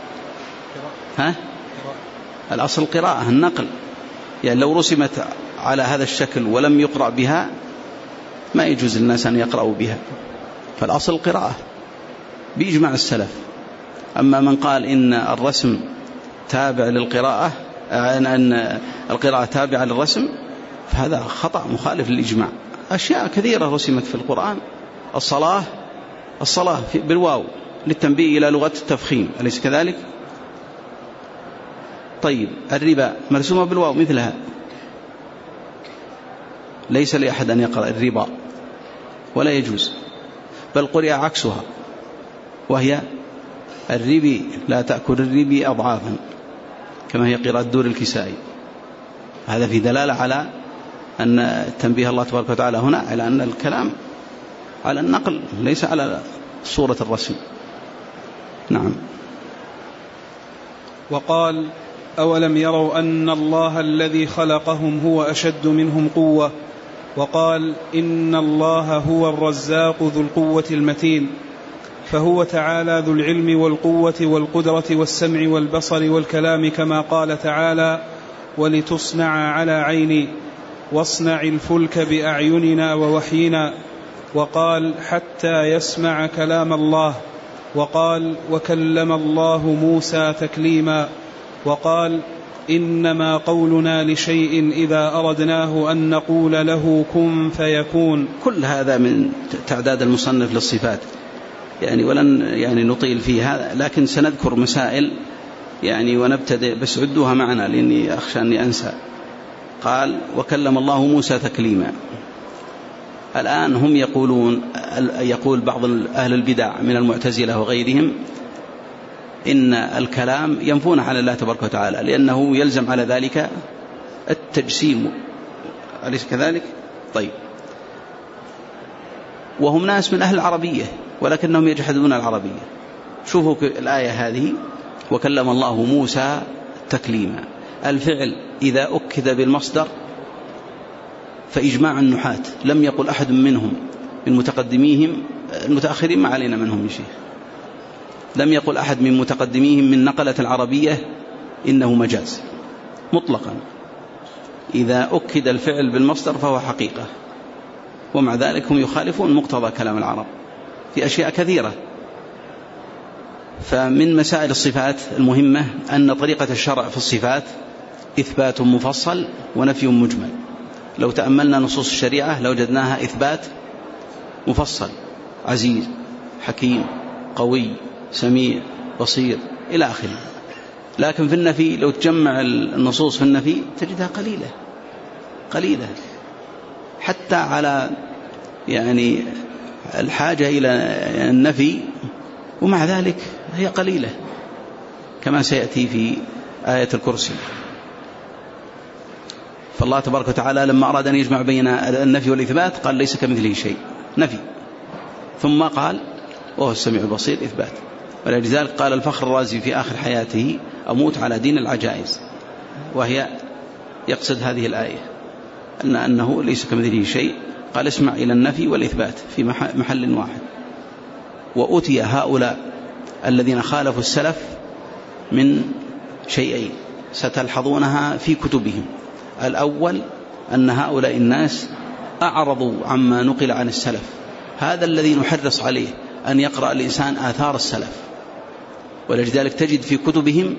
ها؟ الأصل القراءة، النقل، يعني لو رسمت على هذا الشكل ولم يقرأ بها ما يجوز للناس أن يقرأوا بها، فالأصل القراءة بإجماع السلف. أما من قال إن الرسم تابع للقراءة، أن القراءة تابعة للرسم، فهذا خطأ مخالف للإجماع. أشياء كثيرة رسمت في القرآن، الصلاة الصلاة بالواو للتنبيه إلى لغة التفخيم، أليس كذلك؟ طيب الربا مرسومة بالواو مثلها، ليس لأحد أن يقرأ الربا ولا يجوز، بل قرئ عكسها وهي الربي لا تأكل الربي أضعافا، كما هي قراءة دور الكسائي. هذا في دلالة على أن تنبيه الله تبارك وتعالى هنا على أن الكلام على النقل ليس على صورة الرسم. نعم.
وقال: أولم يروا أن الله الذي خلقهم هو أشد منهم قوة، وقال: إن الله هو الرزاق ذو القوة المتين. فهو تعالى ذو العلم والقوة والقدرة والسمع والبصر والكلام، كما قال تعالى: ولتصنع على عيني، واصنع الفلك بأعيننا ووحينا. وقال: حتى يسمع كلام الله. وقال: وكلم الله موسى تكليما. وقال: إنما قولنا لشيء إذا أردناه أن نقول له كن فيكون.
كل هذا من تعداد المصنف للصفات، يعني ولن يعني نطيل في هذا، لكن سنذكر مسائل يعني ونبتدئ، بس عدوها معنا لأني أخشى أني أنسى. قال: وكلم الله موسى تكليما. الآن هم يقولون، يقول بعض أهل البدع من المعتزلة وغيرهم إن الكلام ينفونه على الله تبارك وتعالى، لأنه يلزم على ذلك التجسيم، أليس كذلك؟ طيب، وهم ناس من أهل العربية ولكنهم يجحدون العربية. شوفوا الآية هذه: وكلم الله موسى تكليما. الفعل إذا أكد بالمصدر فإجماع النحاة، لم يقل أحد منهم من متقدميهم، المتأخرين ما علينا منهم شيء، لم يقل أحد من متقدميهم من نقلة العربية إنه مجاز مطلقا. إذا أكد الفعل بالمصدر فهو حقيقة، ومع ذلك هم يخالفون مقتضى كلام العرب في أشياء كثيرة. فمن مسائل الصفات المهمة أن طريقة الشرع في الصفات إثبات مفصل ونفي مجمل. لو تأملنا نصوص الشريعة لوجدناها إثبات مفصل: عزيز، حكيم، قوي، سميع، بصير، إلى آخره. لكن في النفي لو تجمع النصوص في النفي تجدها قليلة قليلة حتى على يعني الحاجة إلى النفي، ومع ذلك هي قليلة كما سيأتي في آية الكرسي. فالله تبارك وتعالى لما أراد أن يجمع بين النفي والإثبات قال ليس كمثله شيء، نفي، ثم قال وهو السميع البصير، إثبات. ولذلك قال الفخر الرازي في آخر حياته: أموت على دين العجائز، وهي يقصد هذه الآية أن أنه ليس كمثله شيء. قال اسمع إلى النفي والإثبات في محل واحد. وأتي هؤلاء الذين خالفوا السلف من شيئين ستلحظونها في كتبهم. الأول أن هؤلاء الناس أعرضوا عما نقل عن السلف، هذا الذي نحرص عليه أن يقرأ الإنسان آثار السلف. ولذلك تجد في كتبهم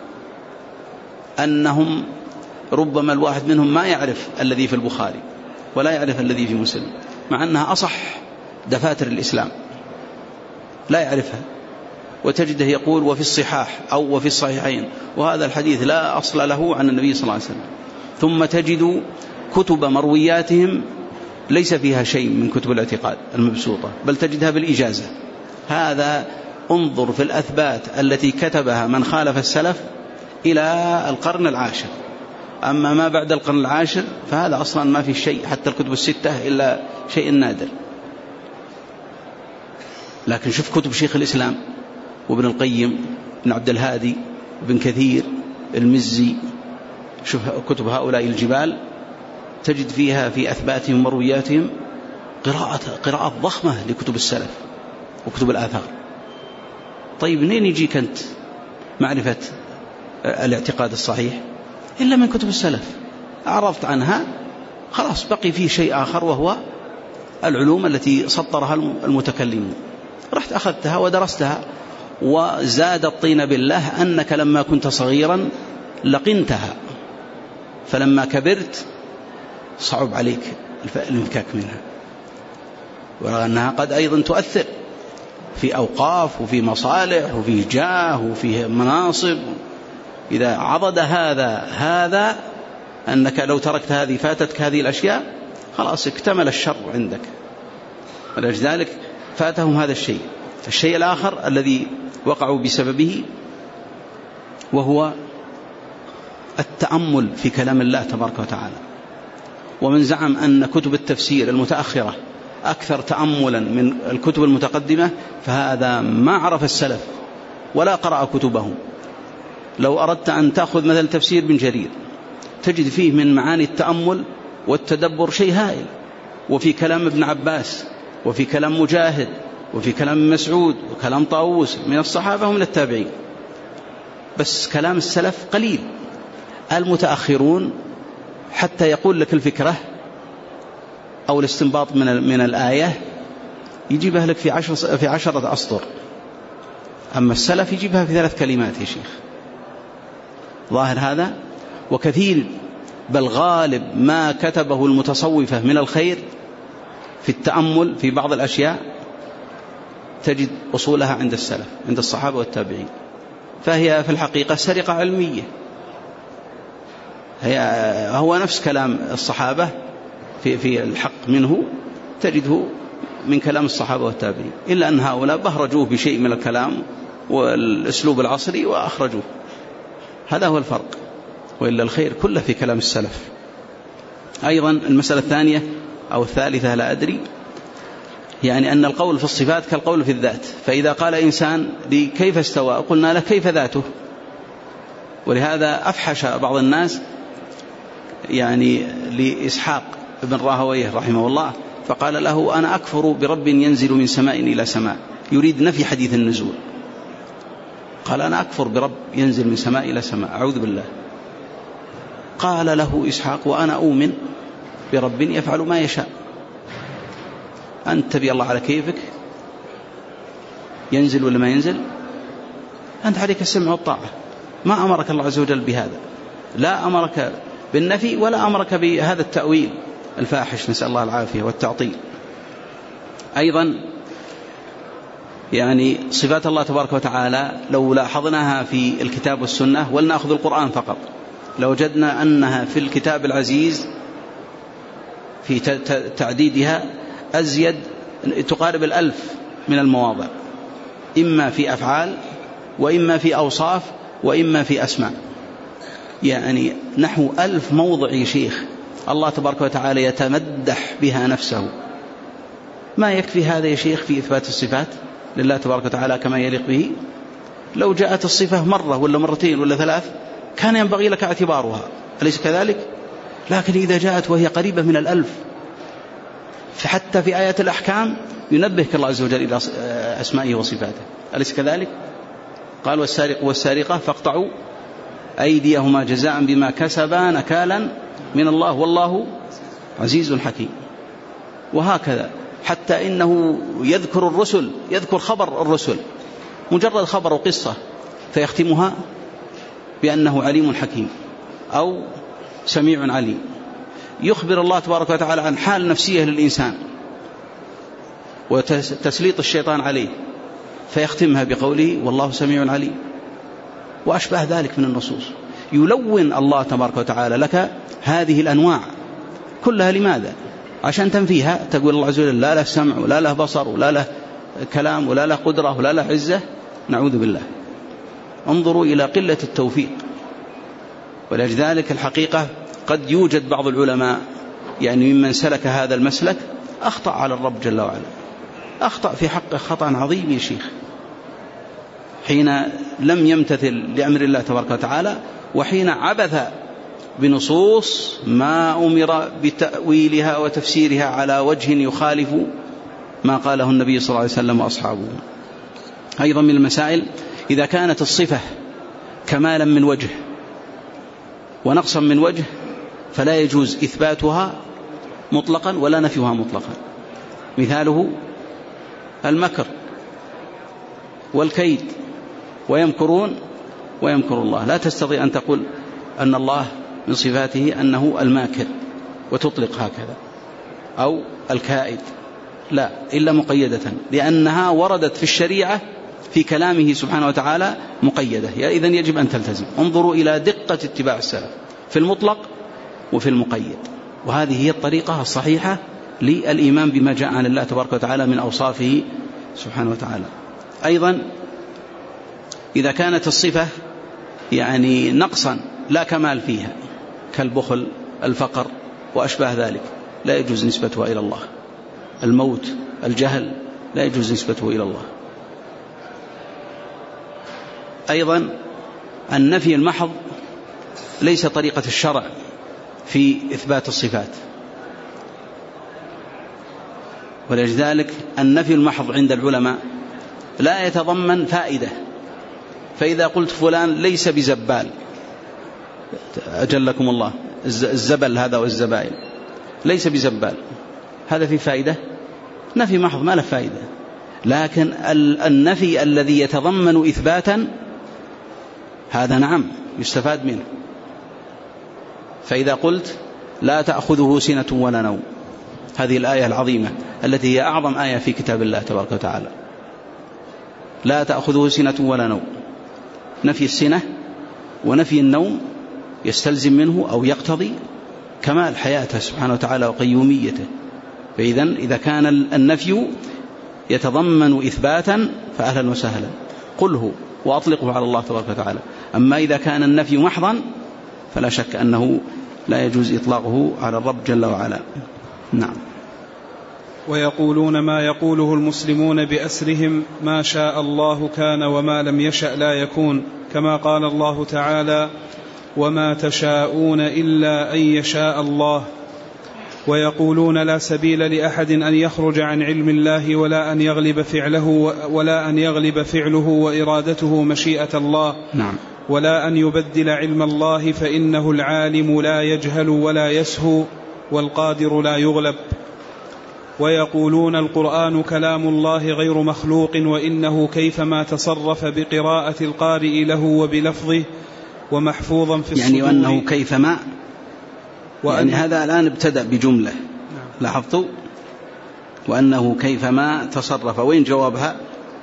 أنهم ربما الواحد منهم ما يعرف الذي في البخاري ولا يعرف الذي في مسلم، مع أنها أصح دفاتر الإسلام لا يعرفها. وتجده يقول وفي الصحاح أو وفي الصحيحين، وهذا الحديث لا أصل له عن النبي صلى الله عليه وسلم. ثم تجد كتب مروياتهم ليس فيها شيء من كتب الاعتقاد المبسوطة، بل تجدها بالإجازة. هذا انظر في الأثبات التي كتبها من خالف السلف إلى القرن العاشر. أما ما بعد القرن العاشر فهذا أصلا ما في شيء، حتى الكتب الستة إلا شيء نادر. لكن شوف كتب شيخ الإسلام وابن القيم، ابن عبد الهادي، ابن كثير، المزي، شوف كتب هؤلاء الجبال تجد فيها في أثباتهم ومروياتهم قراءة قراءات ضخمة لكتب السلف وكتب الآثار. طيب منين يجيك أنت معرفة الاعتقاد الصحيح إلا من كتب السلف؟ أعرضت عنها خلاص، بقي فيه شيء آخر وهو العلوم التي سطرها المتكلمون. رحت أخذتها ودرستها، وزاد الطين بالله أنك لما كنت صغيرا لقنتها، فلما كبرت صعب عليك الانفكاك منها. ولأنها قد أيضا تؤثر في أوقاف وفي مصالح وفي جاه وفي مناصب. إذا عضد هذا هذا أنك لو تركت هذه فاتتك هذه الأشياء، خلاص اكتمل الشر عندك. ولذلك فاتهم هذا الشيء. الشيء الآخر الذي وقعوا بسببه وهو التأمل في كلام الله تبارك وتعالى. ومن زعم أن كتب التفسير المتأخرة أكثر تأملا من الكتب المتقدمة فهذا ما عرف السلف ولا قرأ كتبهم. لو أردت أن تأخذ مثل تفسير ابن جرير تجد فيه من معاني التأمل والتدبر شيء هائل، وفي كلام ابن عباس وفي كلام مجاهد وفي كلام مسعود وكلام طاووس من الصحابة ومن التابعين. بس كلام السلف قليل. المتأخرون حتى يقول لك الفكرة أو الاستنباط من من الآية يجيبها لك في عشر في عشرة أسطر، أما السلف يجيبها في ثلاث كلمات يا شيخ. ظاهر هذا. وكثير بل غالب ما كتبه المتصوفة من الخير في التأمل في بعض الأشياء تجد أصولها عند السلف عند الصحابة والتابعين، فهي في الحقيقة سرقة علمية. هي هو نفس كلام الصحابة في في الحق منه تجده من كلام الصحابة والتابعين، إلا أن هؤلاء بهرجوه بشيء من الكلام والأسلوب العصري وأخرجوه. هذا هو الفرق، وإلا الخير كله في كلام السلف. أيضا المسألة الثانية أو الثالثة لا أدري، يعني أن القول في الصفات كالقول في الذات. فإذا قال إنسان لي كيف استوى قلنا له كيف ذاته. ولهذا أفحش بعض الناس يعني لإسحاق بن راهويه رحمه الله فقال له أنا أكفر برب ينزل من سماء إلى سماء، يريد نفي حديث النزول. قال أنا أكفر برب ينزل من سماء إلى سماء، أعوذ بالله. قال له إسحاق وأنا أؤمن برب يفعل ما يشاء. أنت تبي الله على كيفك، ينزل ولا ما ينزل، أنت عليك السمع والطاعة. ما أمرك الله عز وجل بهذا، لا أمرك بالنفي ولا أمرك بهذا التأويل الفاحش، نسأل الله العافية والتعطيل. أيضا يعني صفات الله تبارك وتعالى لو لاحظناها في الكتاب والسنة، ولنأخذ القرآن فقط، لوجدنا أنها في الكتاب العزيز في تعديدها أزيد، تقارب الألف من المواضع، إما في أفعال وإما في أوصاف وإما في أسماء، يعني نحو ألف موضع يا شيخ الله تبارك وتعالى يتمدح بها نفسه. ما يكفي هذا يا شيخ في إثبات الصفات لله تبارك وتعالى كما يليق به؟ لو جاءت الصفة مرة ولا مرتين ولا ثلاث كان ينبغي لك اعتبارها، أليس كذلك؟ لكن إذا جاءت وهي قريبة من الألف، فحتى في آيات الأحكام ينبهك الله عز وجل إلى أسمائه وصفاته، أليس كذلك؟ قال والسارق والسارقة فاقطعوا أيديهما جزاء بما كسبا نكالا من الله والله عزيز حكيم. وهكذا حتى إنه يذكر الرسل، يذكر خبر الرسل مجرد خبر وقصة فيختمها بأنه عليم حكيم أو سميع عليم. يخبر الله تبارك وتعالى عن حال نفسية للإنسان وتسليط الشيطان عليه فيختمها بقوله والله سميع عليم، وأشبه ذلك من النصوص. يلون الله تبارك وتعالى لك هذه الأنواع كلها، لماذا؟ عشان تنفيها تقول الله عز وجل لا له سمع ولا له بصر ولا له كلام ولا له قدرة ولا له عزة، نعوذ بالله. انظروا إلى قلة التوفيق. ولذلك الحقيقة قد يوجد بعض العلماء يعني ممن سلك هذا المسلك أخطأ على الرب جل وعلا، أخطأ في حقه خطأ عظيم يا شيخ، حين لم يمتثل لأمر الله تبارك وتعالى، وحين عبث بنصوص ما أمر بتأويلها وتفسيرها على وجه يخالف ما قاله النبي صلى الله عليه وسلم وأصحابه. أيضا من المسائل إذا كانت الصفة كمالا من وجه ونقصا من وجه فلا يجوز إثباتها مطلقا ولا نفيها مطلقا. مثاله المكر والكيد، ويمكرون ويمكر الله. لا تستطيع أن تقول أن الله من صفاته أنه الماكر وتطلق هكذا، أو الكائد، لا، إلا مقيدة، لأنها وردت في الشريعة في كلامه سبحانه وتعالى مقيدة، إذن يجب أن تلتزم. انظروا إلى دقة اتباع السلف في المطلق وفي المقيد، وهذه هي الطريقة الصحيحة للإيمان بما جاء عن الله تبارك وتعالى من أوصافه سبحانه وتعالى. أيضا إذا كانت الصفة يعني نقصا لا كمال فيها كالبخل الفقر وأشباه ذلك لا يجوز نسبتها إلى الله. الموت الجهل لا يجوز نسبته إلى الله. أيضا النفي المحض ليس طريقة الشرع في إثبات الصفات، ولذلك النفي المحض عند العلماء لا يتضمن فائدة. فإذا قلت فلان ليس بزبال، أجلكم الله، الزبل هذا والزبائل، ليس بزبال، هذا في فائدة؟ نفي محض ما له فائدة. لكن النفي الذي يتضمن إثباتا هذا نعم يستفاد منه. فإذا قلت لا تأخذه سنة ولا نوم، هذه الآية العظيمة التي هي أعظم آية في كتاب الله تبارك وتعالى، لا تأخذه سنة ولا نوم، نفي السنة ونفي النوم يستلزم منه أو يقتضي كمال حياته سبحانه وتعالى وقيوميته. فإذا إذا كان النفي يتضمن إثباتا فأهلا وسهلا، قله وأطلقه على الله تبارك وتعالى. أما إذا كان النفي محضا فلا شك أنه لا يجوز إطلاقه على الرب جل وعلا. نعم.
ويقولون ما يقوله المسلمون بأسرهم ما شاء الله كان وما لم يشأ لا يكون، كما قال الله تعالى وما تشاءون إلا أن يشاء الله. ويقولون لا سبيل لأحد أن يخرج عن علم الله ولا أن يغلب فعله ولا أن يغلب فعله وإرادته مشيئة الله.
نعم.
ولا أن يبدل علم الله فإنه العالم لا يجهل ولا يسهو والقادر لا يغلب. ويقولون القرآن كلام الله غير مخلوق وإنه كيفما تصرف بقراءة القارئ له وبلفظه ومحفوظا في الصدور.
يعني وأنه كيفما، يعني هذا الآن ابتدأ بجملة. نعم. لاحظتوا؟ وأنه كيفما تصرف، وين جوابها؟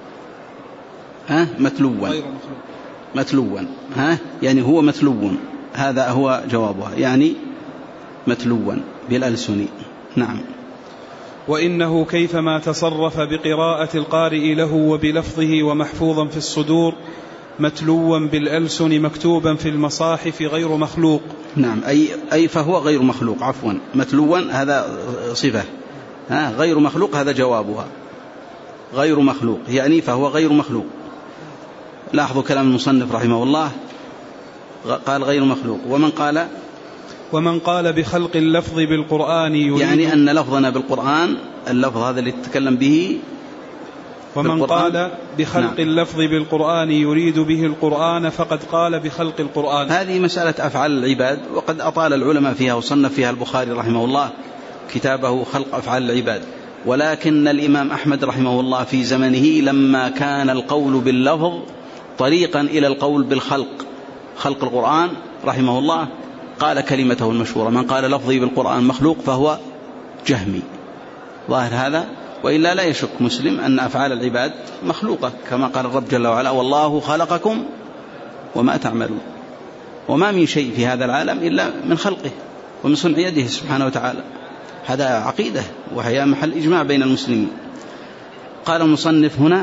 ها؟ متلوا. غير مخلوق. متلوا. ها؟ يعني هو متلوا، هذا هو جوابها، يعني متلوا بالألسن. نعم.
وإنه كيفما تصرف بقراءة القارئ له وبلفظه ومحفوظا في الصدور متلوا بالألسن مكتوبا في المصاحف غير مخلوق.
نعم. أي, أي فهو غير مخلوق. عفوا، متلوا هذا صفة، ها غير مخلوق هذا جوابها. غير مخلوق يعني فهو غير مخلوق. لاحظوا كلام المصنف رحمه الله، قال غير مخلوق. ومن قال
ومن قال بخلق اللفظ بالقرآن يريد،
يعني أن لفظنا بالقرآن اللفظ هذا اللي تتكلم به.
ومن قال بخلق نعم. اللفظ بالقرآن يريد به القرآن فقد قال بخلق القرآن.
هذه مسألة أفعال العباد، وقد أطال العلماء فيها وصنف فيها البخاري رحمه الله كتابه خلق أفعال العباد. ولكن الإمام أحمد رحمه الله في زمنه لما كان القول باللفظ طريقا إلى القول بالخلق، خلق القرآن، رحمه الله قال كلمته المشهورة: من قال لفظي بالقرآن مخلوق فهو جهمي. ظاهر هذا، وإلا لا يشك مسلم أن أفعال العباد مخلوقة، كما قال الرب جل وعلا: والله خلقكم وما تعملون. وما من شيء في هذا العالم إلا من خلقه ومن صنع يده سبحانه وتعالى. هذا عقيدة وهي محل إجماع بين المسلمين. قال المصنف هنا: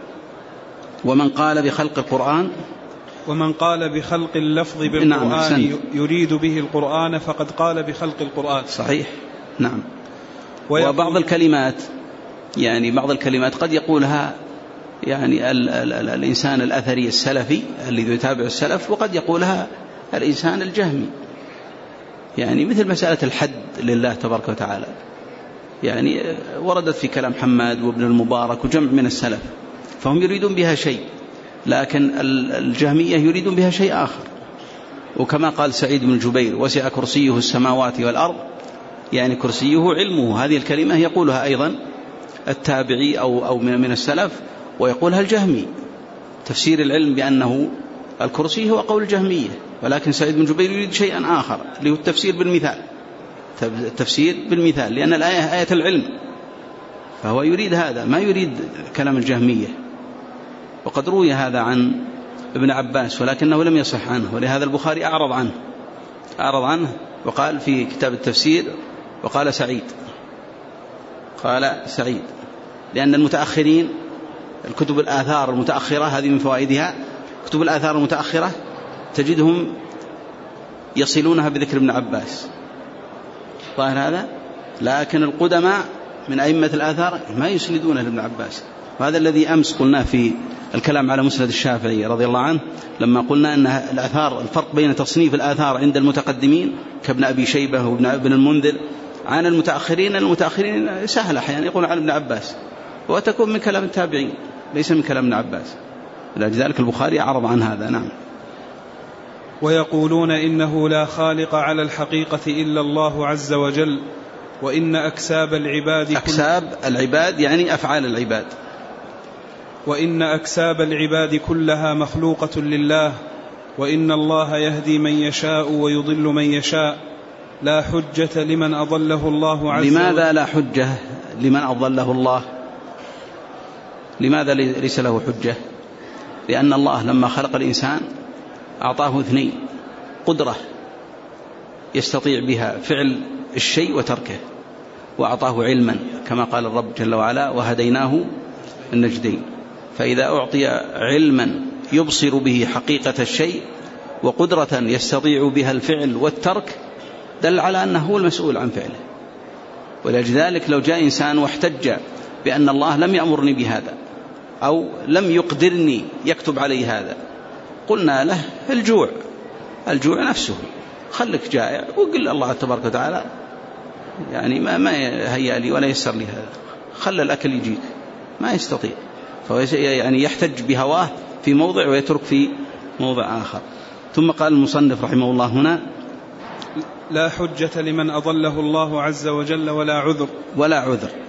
ومن قال بخلق القرآن،
ومن قال بخلق اللفظ بالقرآن نعم يريد به القرآن فقد قال بخلق القرآن.
صحيح. نعم. وبعض الكلمات، يعني بعض الكلمات قد يقولها يعني ال ال ال الإنسان الأثري السلفي الذي يتابع السلف، وقد يقولها الإنسان الجهمي، يعني مثل مسألة الحد لله تبارك وتعالى، يعني وردت في كلام حماد وابن المبارك وجمع من السلف، فهم يريدون بها شيء، لكن الجهمية يريدون بها شيء آخر. وكما قال سعيد بن جبير: وسع كرسيه السماوات والأرض، يعني كرسيه علمه. هذه الكلمة يقولها أيضا التابعي أو, أو من السلف، ويقولها الجهمي. تفسير العلم بأنه الكرسي هو قول الجهمية، ولكن سعيد بن جبير يريد شيئا آخر، اللي هو التفسير بالمثال. التفسير بالمثال، لأن الآية آية العلم، فهو يريد هذا، ما يريد كلام الجهمية. وقد روي هذا عن ابن عباس ولكنه لم يصح عنه، ولهذا البخاري أعرض عنه أعرض عنه وقال في كتاب التفسير، وقال سعيد قال سعيد لأن المتأخرين، الكتب الآثار المتأخرة هذه من فوائدها، كتب الآثار المتأخرة تجدهم يصلونها بذكر ابن عباس، ظاهر هذا. لكن القدماء من أئمة الآثار ما يسندونه لابن عباس. وهذا الذي أمس قلناه في الكلام على مسند الشافعي رضي الله عنه، لما قلنا أن الآثار، الفرق بين تصنيف الآثار عند المتقدمين كابن أبي شيبة وابن المنذر عن المتأخرين. المتأخرين سهل أحيانا يقول عن ابن عباس، وتكون من كلام التابعين ليس من كلام ابن عباس، لذلك البخاري أعرض عن هذا. نعم.
ويقولون إنه لا خالق على الحقيقة إلا الله عز وجل، وإن أكساب العباد
أكساب العباد يعني أفعال العباد،
وإن أكساب العباد كلها مخلوقة لله، وإن الله يهدي من يشاء ويضل من يشاء، لا حجة لمن أضله الله عز وجل.
لماذا لا حجة لمن أضله الله؟ لماذا ليس له حجة؟ لأن الله لما خلق الإنسان أعطاه اثنين: قدرة يستطيع بها فعل الشيء وتركه، وأعطاه علما كما قال الرب جل وعلا: وهديناه النجدين. فإذا أعطي علما يبصر به حقيقة الشيء وقدرة يستطيع بها الفعل والترك، دل على أنه هو المسؤول عن فعله. ولذلك لو جاء إنسان واحتج بأن الله لم يأمرني بهذا أو لم يقدرني يكتب علي هذا، قلنا له: الجوع الجوع نفسه، خلك جائع وقل الله تبارك وتعالى يعني ما ما هيأ لي ولا يسر لي هذا، خلى الأكل يجيك، ما يستطيع. فهو يعني يحتج بهواه في موضع ويترك في موضع آخر. ثم قال المصنف رحمه الله هنا:
لا حجة لمن أضله الله عز وجل ولا عذر.
ولا عذر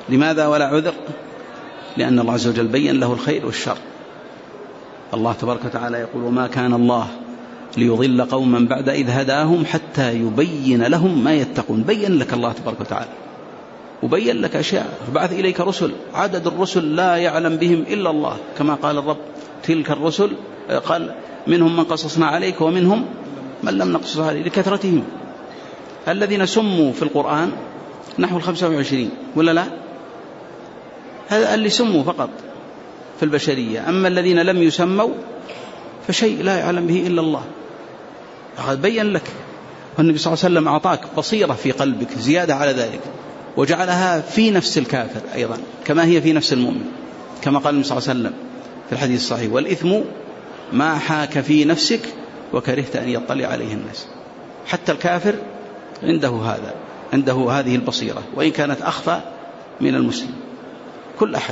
لماذا ولا عذر؟ لأن الله عز وجل بين له الخير والشر. الله تبارك وتعالى يقول وما كان الله ليضل قوما بعد إذ هداهم حتى يبين لهم ما يتقون. بين لك الله تبارك وتعالى وبين لك أشياء، بعث إليك رسل، عدد الرسل لا يعلم بهم إلا الله، كما قال الرب تلك الرسل قال منهم من قصصنا عليك ومنهم من لم نقصص عليك لكثرتهم. الذين سموا في القرآن نحو الخمسة وعشرين ولا لا؟ هذا اللي سموا فقط في البشرية، أما الذين لم يسموا فشيء لا يعلم به إلا الله. قد بين لك، والنبي صلى الله عليه وسلم أعطاك بصيرة في قلبك زيادة على ذلك، وجعلها في نفس الكافر أيضا كما هي في نفس المؤمن، كما قال النبي صلى الله عليه وسلم في الحديث الصحيح والإثم ما حاك في نفسك وكرهت أن يطلع عليه الناس. حتى الكافر عنده هذا، عنده هذه البصيرة، وإن كانت أخفى من المسلم، كل أحد.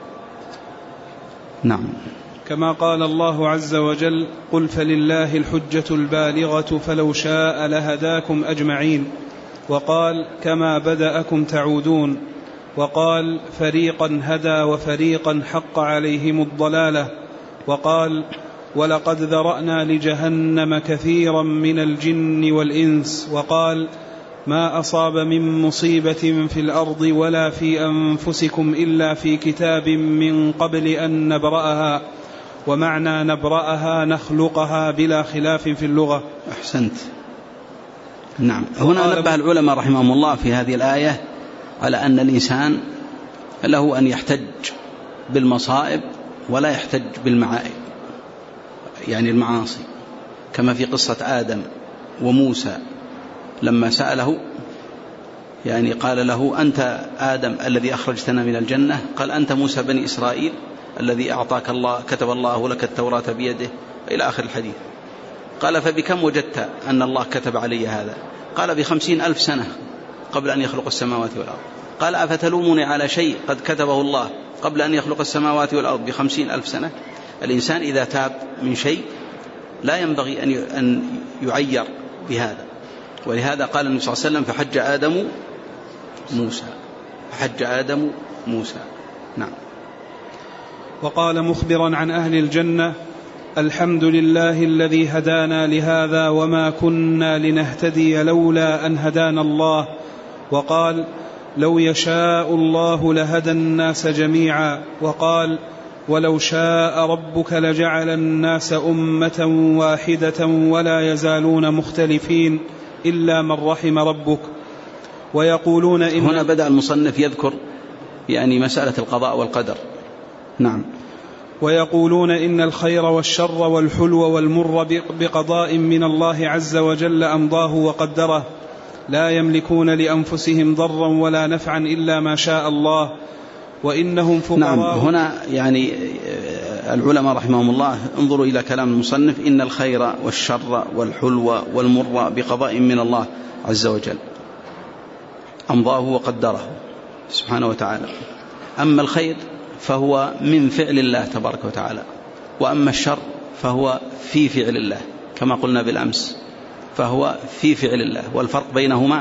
نعم.
كما قال الله عز وجل قل فلله الحجة البالغة فلو شاء لهداكم أجمعين، وقال كما بدأكم تعودون، وقال فريقا هدى وفريقا حق عليهم الضلالة، وقال ولقد ذرأنا لجهنم كثيرا من الجن والإنس، وقال ما أصاب من مصيبة في الأرض ولا في أنفسكم إلا في كتاب من قبل أن نبرأها، ومعنى نبرأها نخلقها بلا خلاف في اللغة.
أحسنت. نعم. هنا نبه العلماء رحمهم الله في هذه الآية على أن الإنسان له أن يحتج بالمصائب ولا يحتج بالمعائب، يعني المعاصي، كما في قصة آدم وموسى لما سأله، يعني قال له أنت آدم الذي أخرجتنا من الجنة، قال أنت موسى بني إسرائيل الذي أعطاك الله كتب الله لك التوراة بيده، إلى آخر الحديث. قال فبكم وجدت أن الله كتب علي هذا؟ قال بخمسين ألف سنة قبل أن يخلق السماوات والأرض. قال أفتلومني على شيء قد كتبه الله قبل أن يخلق السماوات والأرض بخمسين ألف سنة؟ الإنسان إذا تاب من شيء لا ينبغي أن يعير بهذا، ولهذا قال النبي صلى الله عليه وسلم فحج آدم موسى، فحج آدم موسى. نعم.
وقال مخبرا عن أهل الجنة الحمد لله الذي هدانا لهذا وما كنا لنهتدي لولا أن هدانا الله، وقال لو يشاء الله لهدى الناس جميعا، وقال ولو شاء ربك لجعل الناس أمة واحدة ولا يزالون مختلفين إلا من رحم ربك. ويقولون إن
هنا بدأ المصنف يذكر يعني مسألة القضاء والقدر. نعم.
ويقولون إن الخير والشر والحلو والمر بقضاء من الله عز وجل أمضاه وقدره، لا يملكون لأنفسهم ضرا ولا نفعا إلا ما شاء الله، وإنهم فقراء.
نعم. هنا يعني العلماء رحمهم الله انظروا إلى كلام المصنف إن الخير والشر والحلو والمر بقضاء من الله عز وجل أمضاه وقدره سبحانه وتعالى. أما الخير فهو من فعل الله تبارك وتعالى، وأما الشر فهو في فعل الله كما قلنا بالأمس، فهو في فعل الله. والفرق بينهما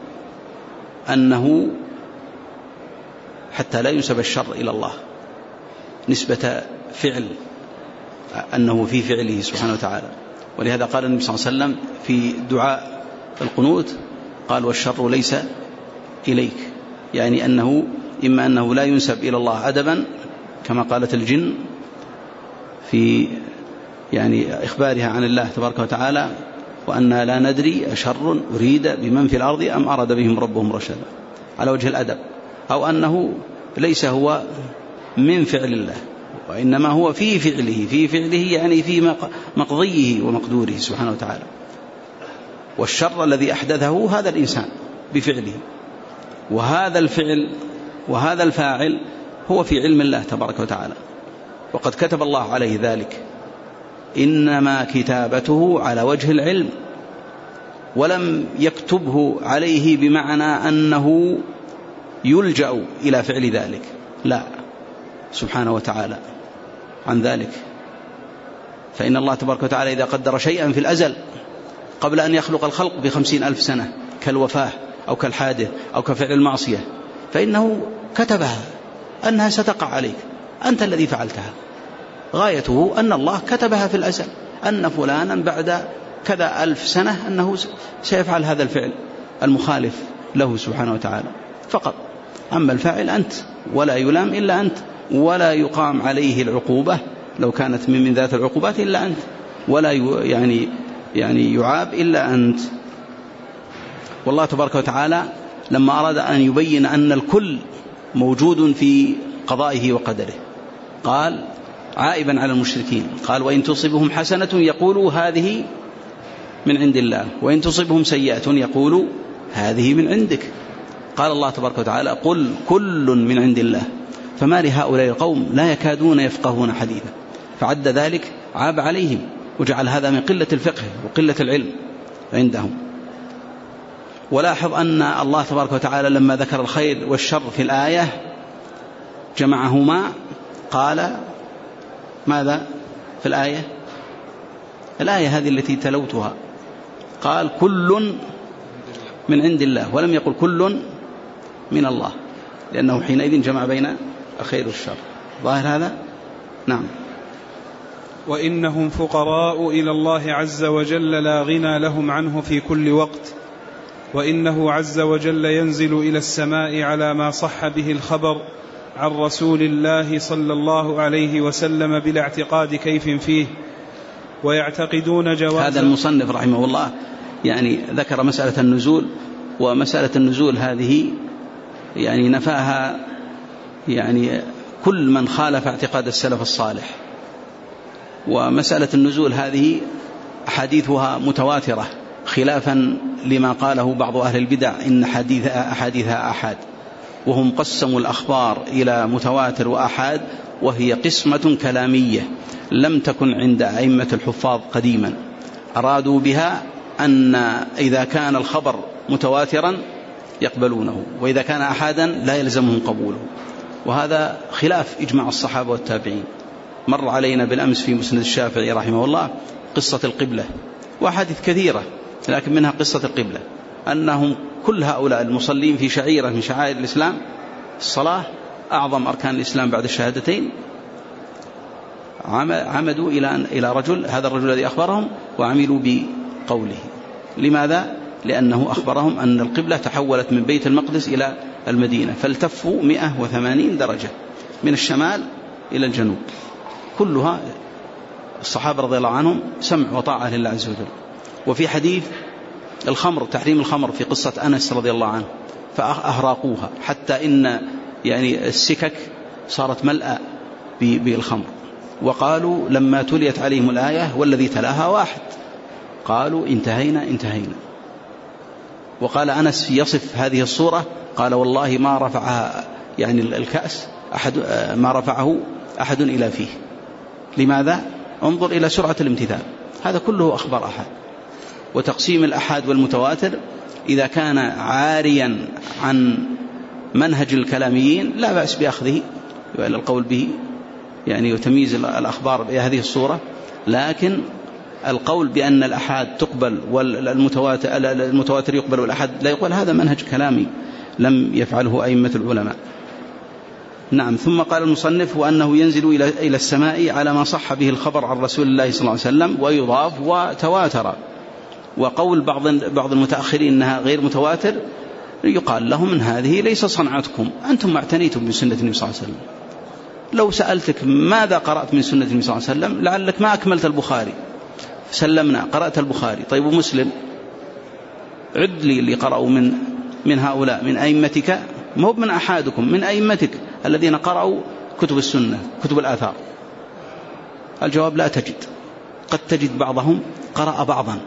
أنه حتى لا ينسب الشر إلى الله نسبة فعل، أنه في فعله سبحانه وتعالى. ولهذا قال النبي صلى الله عليه وسلم في دعاء القنوت قال والشر ليس إليك، يعني أنه إما أنه لا ينسب إلى الله أدبا كما قالت الجن في يعني إخبارها عن الله تبارك وتعالى وأننا لا ندري أشر أريد بمن في الأرض أم أراد بهم ربهم رشدا، على وجه الأدب، أو أنه ليس هو من فعل الله وإنما هو في فعله، في فعله يعني في مقضيه ومقدوره سبحانه وتعالى. والشر الذي أحدثه هذا الإنسان بفعله، وهذا الفعل وهذا الفاعل هو في علم الله تبارك وتعالى، وقد كتب الله عليه ذلك، إنما كتابته على وجه العلم، ولم يكتبه عليه بمعنى أنه يلجأ إلى فعل ذلك، لا، سبحانه وتعالى عن ذلك. فإن الله تبارك وتعالى إذا قدر شيئا في الأزل قبل أن يخلق الخلق بخمسين ألف سنة كالوفاة أو كالحادث أو كفعل المعصية، فإنه كتبها أنها ستقع عليك، أنت الذي فعلتها. غايته أن الله كتبها في الأزل أن فلانا بعد كذا ألف سنة أنه سيفعل هذا الفعل المخالف له سبحانه وتعالى فقط. أما الفاعل أنت، ولا يلام إلا أنت، ولا يقام عليه العقوبة لو كانت من ذات العقوبات إلا أنت، ولا يعني يعني يعاب إلا أنت. والله تبارك وتعالى لما أراد أن يبين أن الكل موجود في قضائه وقدره قال عائبا على المشركين قال وإن تصبهم حسنة يقولوا هذه من عند الله، وإن تصبهم سيئة يقولوا هذه من عندك. قال الله تبارك وتعالى قل كل من عند الله فما لهؤلاء القوم لا يكادون يفقهون حديثا. فعد ذلك عاب عليهم وجعل هذا من قلة الفقه وقلة العلم عندهم. ولاحظ أن الله تبارك وتعالى لما ذكر الخير والشر في الآية جمعهما. قال ماذا في الآية؟ الآية هذه التي تلوتها قال كل من عند الله، ولم يقل كل من الله، لأنه حينئذ جمع بين الخير والشر. ظاهر هذا؟ نعم.
وإنهم فقراء إلى الله عز وجل لا غنى لهم عنه في كل وقت، وإنه عز وجل ينزل إلى السماء على ما صح به الخبر عن رسول الله صلى الله عليه وسلم بلا اعتقاد كيف فيه، ويعتقدون جواز.
هذا المصنف رحمه الله يعني ذكر مسألة النزول، ومسألة النزول هذه يعني نفاها يعني كل من خالف اعتقاد السلف الصالح. ومسألة النزول هذه أحاديثها متواترة خلافا لما قاله بعض أهل البدع إن حديثها أحاديثها أحاد، وهم قسموا الأخبار إلى متواتر وأحاد، وهي قسمة كلامية لم تكن عند أئمة الحفاظ قديما. أرادوا بها أن إذا كان الخبر متواترا يقبلونه، وإذا كان أحادا لا يلزمهم قبوله، وهذا خلاف إجماع الصحابة والتابعين. مر علينا بالأمس في مسند الشافعي رحمه الله قصة القبلة وأحاديث كثيرة، لكن منها قصة القبلة، أنهم كل هؤلاء المصلين في شعيرة من شعائر الإسلام الصلاة أعظم أركان الإسلام بعد الشهادتين عمدوا إلى إلى رجل، هذا الرجل الذي أخبرهم وعملوا بقوله. لماذا؟ لأنه أخبرهم أن القبلة تحولت من بيت المقدس إلى المدينة، فالتفوا مئة وثمانين درجة من الشمال إلى الجنوب، كلها الصحابة رضي الله عنهم سمع وطاعة لله عز وجل. وفي حديث الخمر، تحريم الخمر في قصة أنس رضي الله عنه، فأهراقوها حتى إن يعني السكك صارت ملأ بالخمر. وقالوا لما تليت عليهم الآية والذي تلاها واحد، قالوا انتهينا انتهينا. وقال أنس يصف هذه الصورة قال والله ما رفعها يعني الكأس أحد، ما رفعه أحد إلى فيه. لماذا؟ انظر إلى سرعة الامتثال. هذا كله أخبار أحد. وتقسيم الأحاد والمتواتر إذا كان عاريا عن منهج الكلاميين لا بأس بأخذه إلى القول به يعني وتمييز الأخبار بهذه الصورة، لكن القول بأن الأحاد تقبل والمتواتر المتواتر يقبل والأحاد لا يقبل هذا منهج كلامي لم يفعله أئمة العلماء. نعم. ثم قال المصنف وأنه ينزل إلى السماء على ما صح به الخبر عن رسول الله صلى الله عليه وسلم ويضاف وتواتر. وقول بعض بعض المتأخرين إنها غير متواتر يقال لهم من هذه ليس صنعتكم، أنتم ما اعتنيتم بسنة النبي صلى الله عليه وسلم. لو سألتك ماذا قرأت من سنة النبي صلى الله عليه وسلم لعلك ما أكملت البخاري، سلمنا قرأت البخاري. طيب ومسلم؟ عد لي اللي قرأوا من من هؤلاء من أئمتك، ما هو من أحادكم، من أئمتك الذين قرأوا كتب السنة كتب الآثار. الجواب لا تجد، قد تجد بعضهم قرأ بعضا،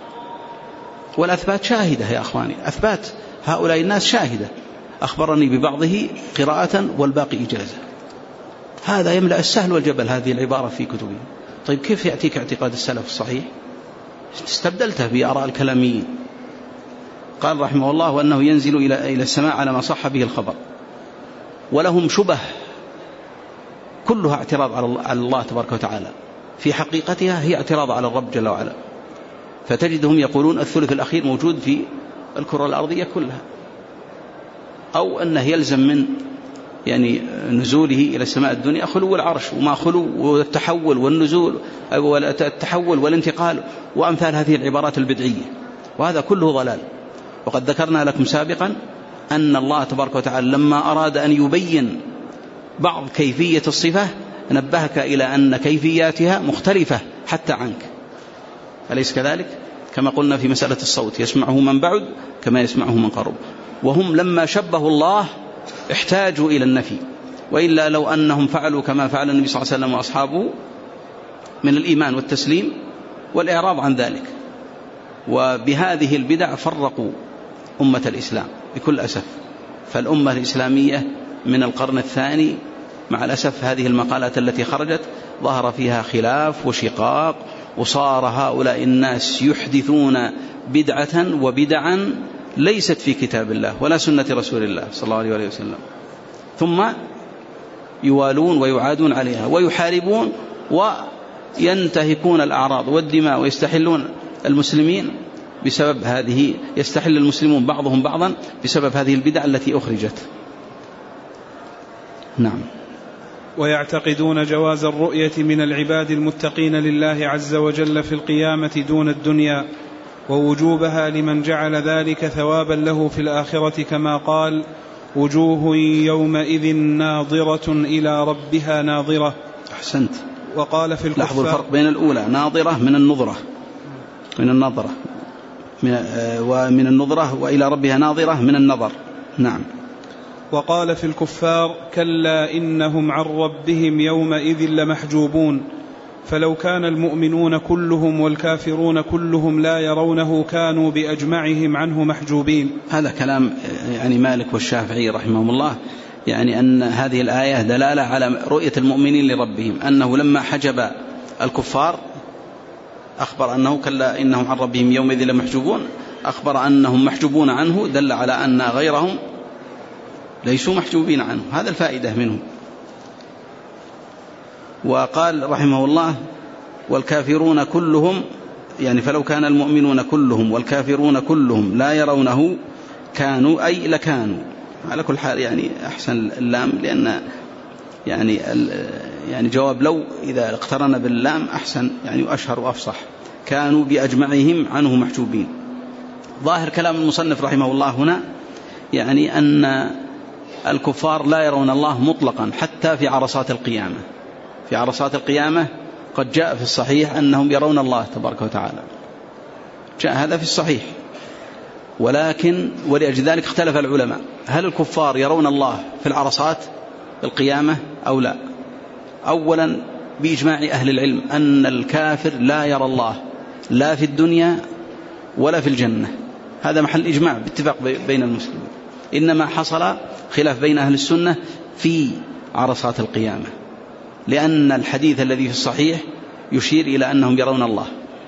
والأثبات شاهدة يا أخواني، أثبات هؤلاء الناس شاهدة، أخبرني ببعضه قراءة والباقي إجازة. هذا يملأ السهل والجبل هذه العبارة في كتبه. طيب كيف يأتيك اعتقاد السلف الصحيح؟ استبدلته بآراء الكلاميين. قال رحمه الله وأنه ينزل إلى إلى السماء على ما صح به الخبر. ولهم شبه كلها اعتراض على الله تبارك وتعالى، في حقيقتها هي اعتراض على الرب جل وعلا. فتجدهم يقولون الثلث الأخير موجود في الكرة الأرضية كلها، أو أنه يلزم من يعني نزوله إلى السماء الدنيا خلو العرش وما خلو والتحول والنزول والتحول والانتقال وأمثال هذه العبارات البدعية، وهذا كله ضلال. وقد ذكرنا لكم سابقا أن الله تبارك وتعالى لما أراد أن يبين بعض كيفية الصفة نبهك إلى أن كيفياتها مختلفة حتى عنك، أليس كذلك؟ كما قلنا في مسألة الصوت، يسمعه من بعد كما يسمعه من قرب. وهم لما شبهوا الله احتاجوا إلى النفي، وإلا لو أنهم فعلوا كما فعل النبي صلى الله عليه وسلم وأصحابه من الإيمان والتسليم والإعراض عن ذلك. وبهذه البدع فرقوا أمة الإسلام بكل أسف. فالأمة الإسلامية من القرن الثاني مع الأسف هذه المقالات التي خرجت ظهر فيها خلاف وشقاق، وصار هؤلاء الناس يحدثون بدعة وبدعا ليست في كتاب الله ولا سنة رسول الله صلى الله عليه وسلم، ثم يوالون ويعادون عليها ويحاربون وينتهكون الأعراض والدماء ويستحلون المسلمين بسبب هذه، يستحل المسلمون بعضهم بعضا بسبب هذه البدع التي أخرجت. نعم.
ويعتقدون جواز الرؤية من العباد المتقين لله عز وجل في القيامة دون الدنيا، ووجوبها لمن جعل ذلك ثوابا له في الآخرة، كما قال: وجوه يومئذ ناظرة إلى ربها ناظرة.
أحسنت.
وقال في الكفار،
لاحظوا الفرق بين الأولى ناظرة من النظرة، من النظرة من ومن النظرة، وإلى ربها ناظرة من النظر. نعم.
وقال في الكفار: كلا إنهم عن ربهم يومئذ لمحجوبون، فلو كان المؤمنون كلهم والكافرون كلهم لا يرونه كانوا بأجمعهم عنه محجوبين.
هذا كلام يعني مالك والشافعي رحمهم الله، يعني أن هذه الآية دلالة على رؤية المؤمنين لربهم، أنه لما حجب الكفار أخبر أنه كلا إنهم عن ربهم يومئذ لمحجوبون، أخبر أنهم محجوبون عنه، دل على أن غيرهم ليسوا محجوبين عنه. هذا الفائدة منه. وقال رحمه الله: والكافرون كلهم، يعني فلو كان المؤمنون كلهم والكافرون كلهم لا يرونه كانوا، أي لكانوا. على كل حال يعني أحسن اللام، لأن يعني يعني جواب لو إذا اقترن باللام أحسن، يعني أشهر وأفصح. كانوا بأجمعهم عنه محجوبين. ظاهر كلام المصنف رحمه الله هنا يعني أن الكفار لا يرون الله مطلقا حتى في عرصات القيامة. في عرصات القيامة قد جاء في الصحيح أنهم يرون الله تبارك وتعالى، جاء هذا في الصحيح. ولكن ولأجل ذلك اختلف العلماء، هل الكفار يرون الله في العرصات القيامة أو لا؟ أولا بإجماع أهل العلم أن الكافر لا يرى الله لا في الدنيا ولا في الجنة، هذا محل إجماع باتفاق بين المسلمين. إنما حصل خلاف بين أهل السنة في عرصات القيامة، لأن الحديث الذي في الصحيح يشير إلى أنهم يرون الله،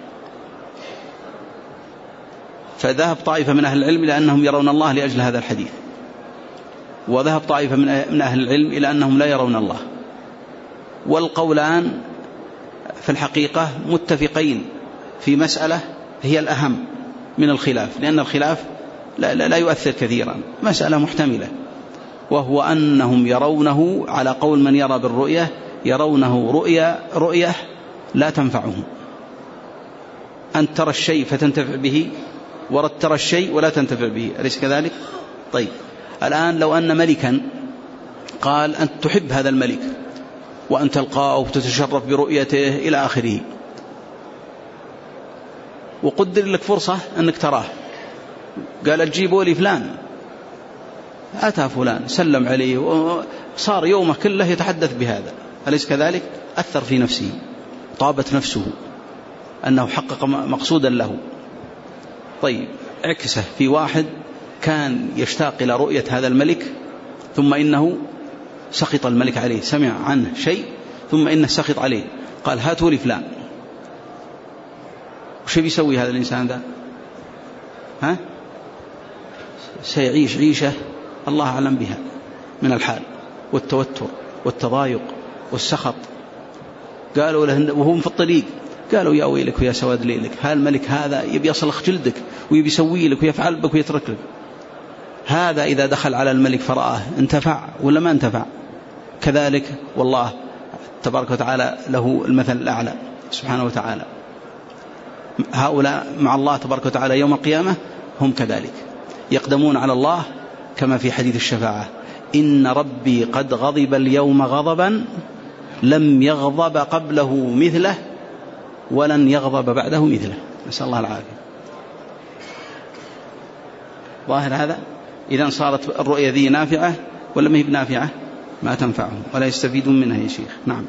فذهب طائفة من أهل العلم إلى أنهم يرون الله لأجل هذا الحديث، وذهب طائفة من أهل العلم إلى أنهم لا يرون الله. والقولان في الحقيقة متفقين في مسألة هي الأهم من الخلاف، لأن الخلاف لا, لا, لا يؤثر كثيرا، مسألة محتملة، وهو أنهم يرونه على قول من يرى بالرؤية، يرونه رؤية رؤية لا تنفعهم. أن ترى الشيء فتنتفع به، ورد ترى الشيء ولا تنتفع به، أليس كذلك؟ طيب الآن لو أن ملكا قال أنت تحب هذا الملك وأن تلقاه وتتشرف برؤيته إلى آخره، وقدر لك فرصة أنك تراه، قال تجيبوا لي فلان، أتى فلان سلم عليه وصار يومه كله يتحدث بهذا، أليس كذلك؟ أثر في نفسه، طابت نفسه أنه حقق مقصودا له. طيب عكسه في واحد كان يشتاق إلى رؤية هذا الملك، ثم إنه سخط الملك عليه، سمع عنه شيء ثم إنه سخط عليه، قال هاتوا لي فلان، وش بيسوي هذا الإنسان ذا؟ ها؟ سيعيش عيشة الله أعلم بها من الحال والتوتر والتضايق والسخط. قالوا له وهم في الطريق، قالوا يا ويلك ويا سواد ليلك، هالملك هذا يبي يصلخ جلدك ويبي يسوي لك ويفعل بك ويترك لك. هذا إذا دخل على الملك فرآه انتفع ولا ما انتفع؟ كذلك والله تبارك وتعالى له المثل الأعلى سبحانه وتعالى. هؤلاء مع الله تبارك وتعالى يوم القيامة هم كذلك يقدمون على الله كما في حديث الشفاعة: إن ربي قد غضب اليوم غضبا لم يغضب قبله مثله ولن يغضب بعده مثله، نسأل الله العافية. ظاهر هذا؟ إذن صارت الرؤية ذي نافعة ولا ما هي بنافعة؟ ما تنفعهم ولا يستفيدون منها يا شيخ. نعم.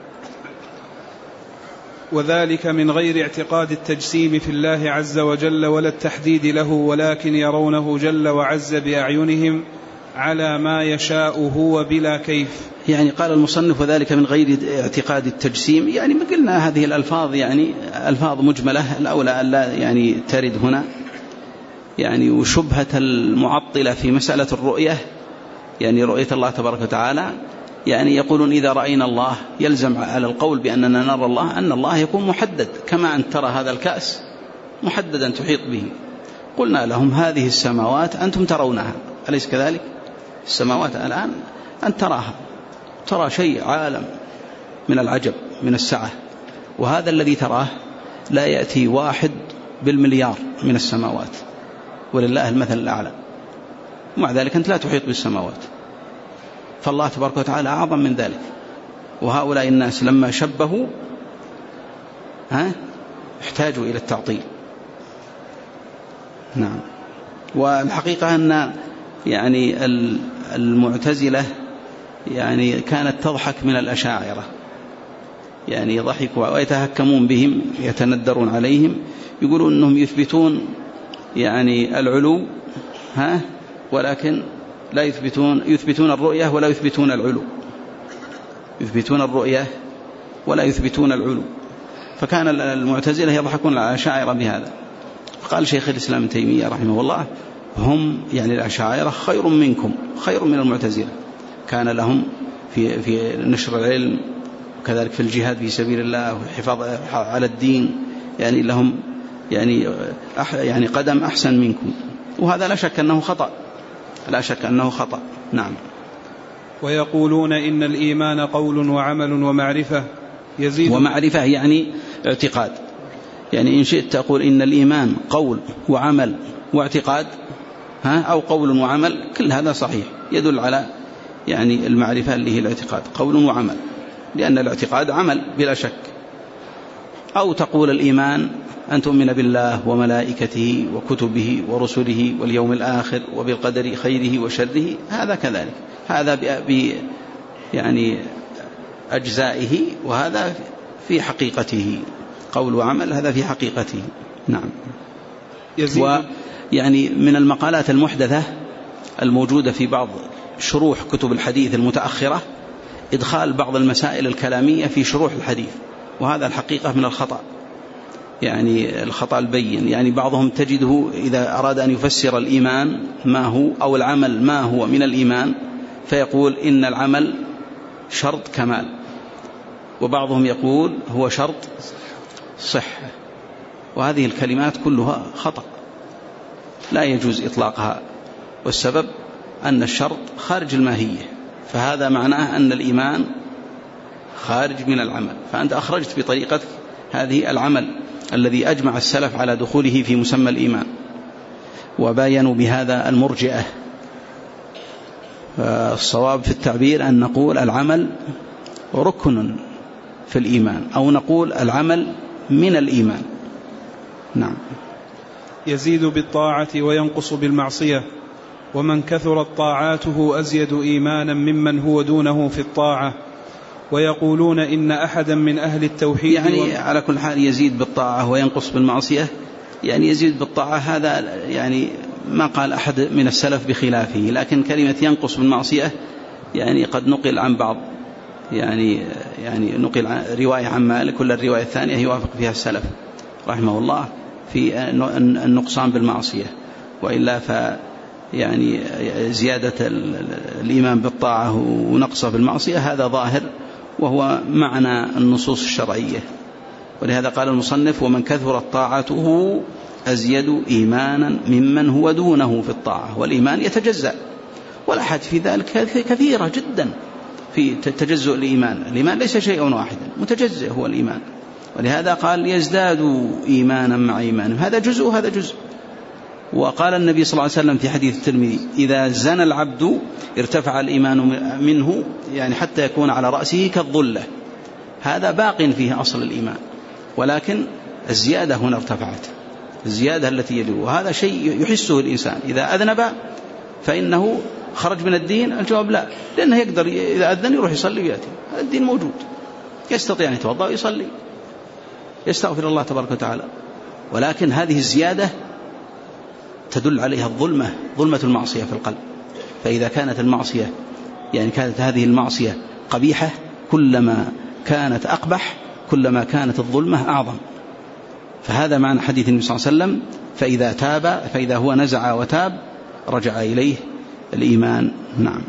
وذلك من غير اعتقاد التجسيم في الله عز وجل ولا التحديد له، ولكن يرونه جل وعز بأعينهم على ما يشاء هو بلا كيف.
يعني قال المصنف وذلك من غير اعتقاد التجسيم، يعني ما قلنا هذه الألفاظ يعني ألفاظ مجملة، الأولى أن لا يعني ترد هنا يعني وشبهة المعطلة في مسألة الرؤية، يعني رؤية الله تبارك وتعالى، يعني يقولون إذا رأينا الله يلزم على القول بأننا نرى الله أن الله يكون محدد، كما أن ترى هذا الكأس محددا تحيط به. قلنا لهم هذه السماوات أنتم ترونها، أليس كذلك؟ السماوات الآن أن تراها، ترى شيء عالم من العجب من السعة، وهذا الذي تراه لا يأتي واحد بالمليار من السماوات، ولله المثل الأعلى، ومع ذلك أنت لا تحيط بالسماوات، فالله تبارك وتعالى أعظم من ذلك. وهؤلاء الناس لما شبهوا ها احتاجوا إلى التعطيل. نعم. والحقيقة أن يعني المعتزلة يعني كانت تضحك من الأشاعرة، يعني ضحكوا ويتهكمون بهم يتندرون عليهم، يقولون أنهم يثبتون يعني العلو ها ولكن لا يثبتون يثبتون الرؤية ولا يثبتون العلو، يثبتون الرؤية ولا يثبتون العلو. فكان المعتزلة يضحكون على الأشاعرة بهذا. قال شيخ الإسلام ابن تيمية رحمه الله: هم يعني الأشاعرة خير منكم، خير من المعتزلة، كان لهم في في نشر العلم وكذلك في الجهاد في سبيل الله والحفاظ على الدين، يعني لهم يعني يعني قدم أحسن منكم، وهذا لا شك أنه خطأ، لا شك أنه خطأ. نعم.
ويقولون إن الإيمان قول وعمل ومعرفة يزيد.
ومعرفة يعني اعتقاد، يعني إن شئت تقول إن الإيمان قول وعمل واعتقاد ها أو قول وعمل، كل هذا صحيح، يدل على يعني المعرفة اللي هي الاعتقاد قول وعمل، لأن الاعتقاد عمل بلا شك. أو تقول الإيمان أن تؤمن بالله وملائكته وكتبه ورسله واليوم الآخر وبالقدر خيره وشره، هذا كذلك، هذا ب يعني أجزائه، وهذا في حقيقته قول وعمل، هذا في حقيقته. نعم. ويعني من المقالات المحدثة الموجودة في بعض شروح كتب الحديث المتأخرة إدخال بعض المسائل الكلامية في شروح الحديث، وهذا الحقيقة من الخطأ، يعني الخطأ البين. يعني بعضهم تجده إذا أراد أن يفسر الإيمان ما هو أو العمل ما هو من الإيمان فيقول إن العمل شرط كمال، وبعضهم يقول هو شرط صحة، وهذه الكلمات كلها خطأ لا يجوز إطلاقها، والسبب أن الشرط خارج الماهية، فهذا معناه أن الإيمان خارج من العمل، فأنت أخرجت بطريقتك هذه العمل الذي أجمع السلف على دخوله في مسمى الإيمان، وباينوا بهذا المرجئة. الصواب في التعبير أن نقول العمل ركن في الإيمان، أو نقول العمل من الإيمان. نعم.
يزيد بالطاعة وينقص بالمعصية، ومن كثرت طاعاته أزيد إيمانا ممن هو دونه في الطاعة. ويقولون إن أحدا من أهل التوحيد
يعني و... على كل حال يزيد بالطاعة وينقص بالمعصية، يعني يزيد بالطاعة هذا يعني ما قال أحد من السلف بخلافه، لكن كلمة ينقص بالمعصية يعني قد نقل عن بعض، يعني يعني نقل عن رواية عن مالك، كل الرواية الثانية يوافق فيها السلف رحمه الله في النقصان بالمعصية، وإلا ف يعني زيادة الإيمان بالطاعة ونقصه بالمعصية هذا ظاهر، وهو معنى النصوص الشرعية. ولهذا قال المصنف: ومن كثرت طاعته أزيد إيمانا ممن هو دونه في الطاعة، والإيمان يتجزأ، والأحاديث في ذلك كثيرة جدا في تجزؤ الإيمان. الإيمان ليس شيء واحدا، متجزئ هو الإيمان، ولهذا قال يزداد إيمانا مع إيمانهم، هذا جزء وهذا جزء. وقال النبي صلى الله عليه وسلم في حديث الترمذي إذا زنى العبد ارتفع الإيمان منه، يعني حتى يكون على رأسه كالظلة، هذا باق فيه أصل الإيمان، ولكن الزيادة هنا ارتفعت، الزيادة التي يجب، وهذا شيء يحسه الإنسان. إذا أذنب فإنه خرج من الدين؟ الجواب لا، لأنه يقدر إذا أذن يروح يصلي ويأتي، الدين موجود، يستطيع أن يتوضأ ويصلي، يستغفر الله تبارك وتعالى. ولكن هذه الزيادة تدل عليها الظلمة، ظلمة المعصية في القلب. فإذا كانت المعصية يعني كانت هذه المعصية قبيحة، كلما كانت أقبح كلما كانت الظلمة أعظم. فهذا معنى حديث النبي صلى الله عليه وسلم فإذا تاب، فإذا هو نزع وتاب رجع إليه الإيمان. نعم.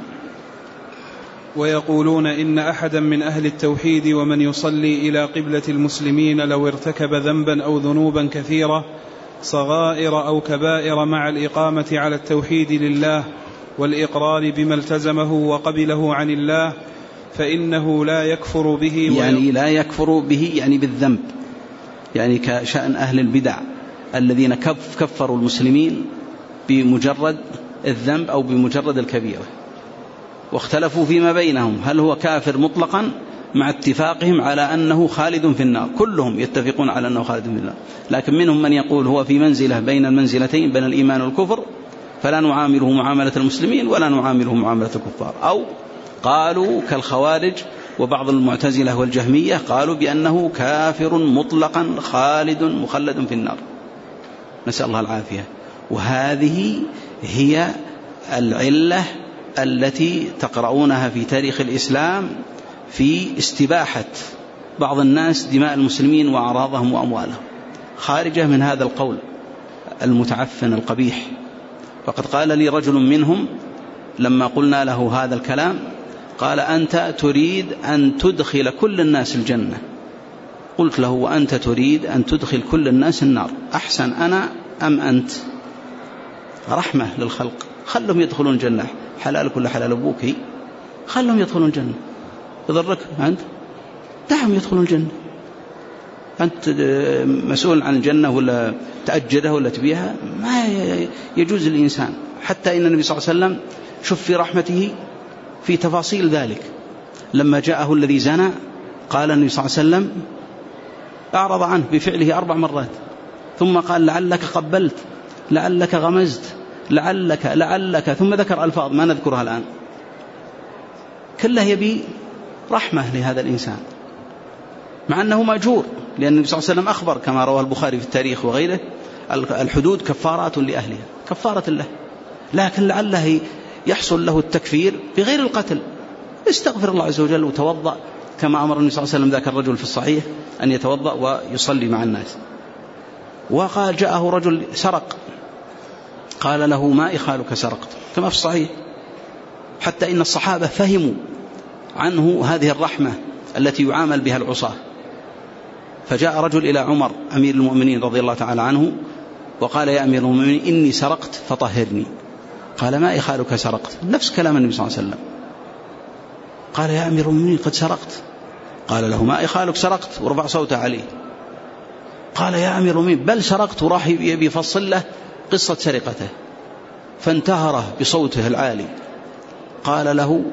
ويقولون إن أحدا من أهل التوحيد ومن يصلي إلى قبلة المسلمين لو ارتكب ذنبا أو ذنوبا كثيرة صغائر أو كبائر مع الإقامة على التوحيد لله والإقرار بما التزمه وقبله عن الله فإنه لا يكفر به.
يعني لا يكفر به يعني بالذنب، يعني كشأن أهل البدع الذين كف كفروا المسلمين بمجرد الذنب أو بمجرد الكبيرة، واختلفوا فيما بينهم هل هو كافر مطلقا مع اتفاقهم على أنه خالد في النار، كلهم يتفقون على أنه خالد في النار، لكن منهم من يقول هو في منزلة بين المنزلتين بين الإيمان والكفر، فلا نعامله معاملة المسلمين ولا نعامله معاملة الكفار. أو قالوا كالخوارج وبعض المعتزلة والجهمية قالوا بأنه كافر مطلقا خالد مخلد في النار، نسأل الله العافية. وهذه هي العلة التي تقرؤونها في تاريخ الإسلام في استباحة بعض الناس دماء المسلمين وأعراضهم وأموالهم، خارجة من هذا القول المتعفن القبيح. فقد قال لي رجل منهم لما قلنا له هذا الكلام، قال أنت تريد أن تدخل كل الناس الجنة. قلت له وأنت تريد أن تدخل كل الناس النار، أحسن أنا أم أنت؟ رحمة للخلق، خلهم يدخلون الجنة، حلالك ولا حلال أبوك، خلهم يدخلون الجنة، يضرك أنت؟ دعهم يدخلون الجنة، أنت مسؤول عن الجنة ولا تأجدها ولا تبيها؟ ما يجوز الإنسان. حتى إن النبي صلى الله عليه وسلم شوف في رحمته في تفاصيل ذلك، لما جاءه الذي زنى قال النبي صلى الله عليه وسلم أعرض عنه بفعله أربع مرات، ثم قال لعلك قبلت، لعلك غمزت، لعلك لعلك ثم ذكر ألفاظ ما نذكرها الآن، كلها يبي رحمة لهذا الإنسان، مع أنه مأجور، لأن النبي صلى الله عليه وسلم أخبر كما رواه البخاري في التاريخ وغيره الحدود كفارات لأهلها، كفارة له، لكن لعله يحصل له التكفير بغير القتل، استغفر الله عز وجل وتوضأ كما أمر النبي صلى الله عليه وسلم ذاك الرجل في الصحيح أن يتوضأ ويصلي مع الناس. وقال جاءه رجل سرق، قال له ما إخالك سرقت، كما في الصحيح. حتى إن الصحابة فهموا عنه هذه الرحمة التي يعامل بها العصاة. فجاء رجل إلى عمر أمير المؤمنين رضي الله تعالى عنه وقال يا أمير المؤمنين إني سرقت فطهرني. قال ما إخالك سرقت، نفس كلام النبي صلى الله عليه وسلم. قال يا أمير المؤمنين قد سرقت، قال له ما إخالك سرقت ورفع صوته عليه. قال يا أمير المؤمنين بل سرقت، وراح يفصل له قصة سرقته، فانتهره بصوته العالي. قال له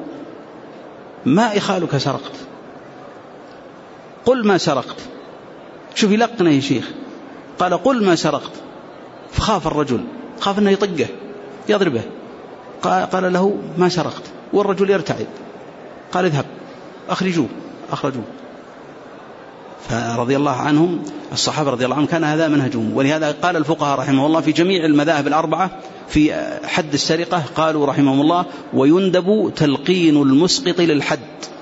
ما إخالك سرقت، قل ما سرقت. شوف يلقنه يا شيخ، قال قل ما سرقت. فخاف الرجل، خاف أنه يطقه يضربه، قال له ما سرقت، والرجل يرتعد. قال اذهب أخرجوه، أخرجوه. فرضي الله عنهم الصحابة رضي الله عنهم كان هذا منهجهم. ولهذا قال الفقهاء رحمه الله في جميع المذاهب الأربعة في حد السرقة قالوا رحمهم الله ويندب تلقين المسقط للحد.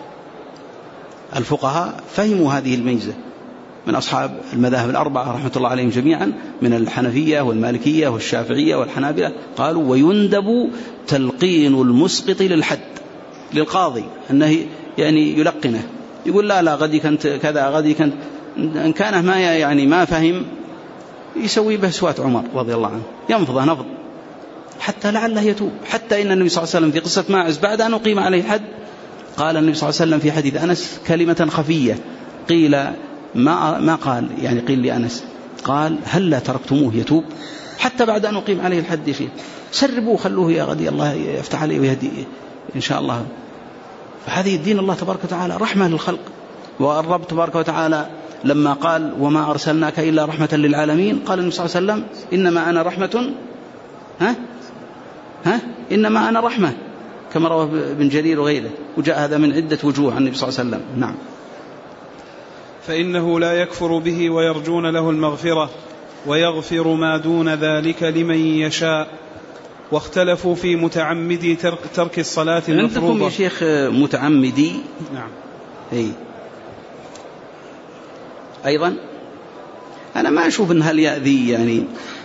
الفقهاء فهموا هذه الميزة من أصحاب المذاهب الأربعة رحمة الله عليهم جميعا من الحنفية والمالكية والشافعية والحنابلة، قالوا ويندب تلقين المسقط للحد، للقاضي أنه يعني يلقنه، يقول لا لا غدي كنت كذا غدي كنت، إن كان ما يعني ما فهم يسوي به سواة عمر رضي الله عنه، ينفضه نفض حتى لعله يتوب. حتى إن النبي صلى الله عليه وسلم في قصة ماعز بعد أن أقيم عليه الحد قال النبي صلى الله عليه وسلم في حديث أنس كلمة خفية، قيل ما ما قال يعني قيل لأنس قال هل لا تركتموه يتوب حتى بعد أن أقيم عليه الحد يا شيخ، سربوه خلوه يا غدي الله يفتح عليه ويهدي إن شاء الله. فهذه الدين الله تبارك وتعالى رحمة للخلق. والرب تبارك وتعالى لما قال وما أرسلناك إلا رحمة للعالمين قال النبي صلى الله عليه وسلم إنما أنا رحمة ها ها إنما أنا رحمة، كما رواه ابن جرير وغيره، وجاء هذا من عدة وجوه عن النبي صلى الله عليه وسلم. نعم.
فإنه لا يكفر به ويرجون له المغفرة ويغفر ما دون ذلك لمن يشاء. واختلفوا في متعمدي ترك, ترك الصلاة المفروضة.
عندكم يا شيخ متعمدي؟
نعم.
أي أيضا أنا ما أشوف أن هل يأذي يعني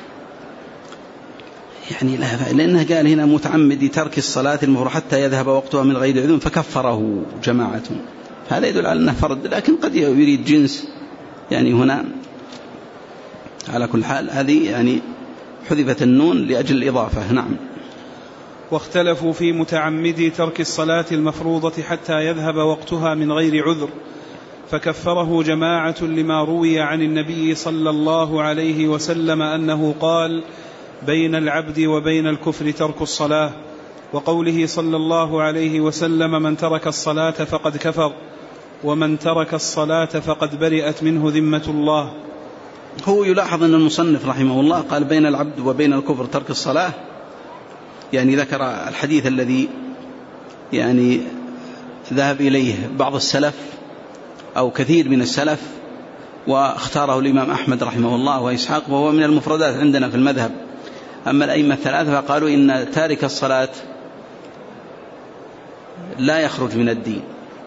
يعني لا، لأنه قال هنا متعمدي ترك الصلاة المفروضة حتى يذهب وقتها من غير عذر فكفره جماعة، هذا يدل على أنه فرد، لكن قد يريد جنس يعني هنا. على كل حال هذه يعني حذفت النون لأجل الإضافة. نعم.
واختلفوا في متعمدي ترك الصلاة المفروضة حتى يذهب وقتها من غير عذر فكفره جماعة لما روي عن النبي صلى الله عليه وسلم أنه قال بين العبد وبين الكفر ترك الصلاة، وقوله صلى الله عليه وسلم من ترك الصلاة فقد كفر ومن ترك الصلاة فقد برئت منه ذمة الله.
هو يلاحظ أن المصنف رحمه الله قال بين العبد وبين الكفر ترك الصلاة، يعني ذكر الحديث الذي يعني ذهب إليه بعض السلف أو كثير من السلف واختاره الإمام أحمد رحمه الله وإسحاق، وهو من المفردات عندنا في المذهب. أما الأئمة الثلاثة فقالوا إن تارك الصلاة لا يخرج من الدين.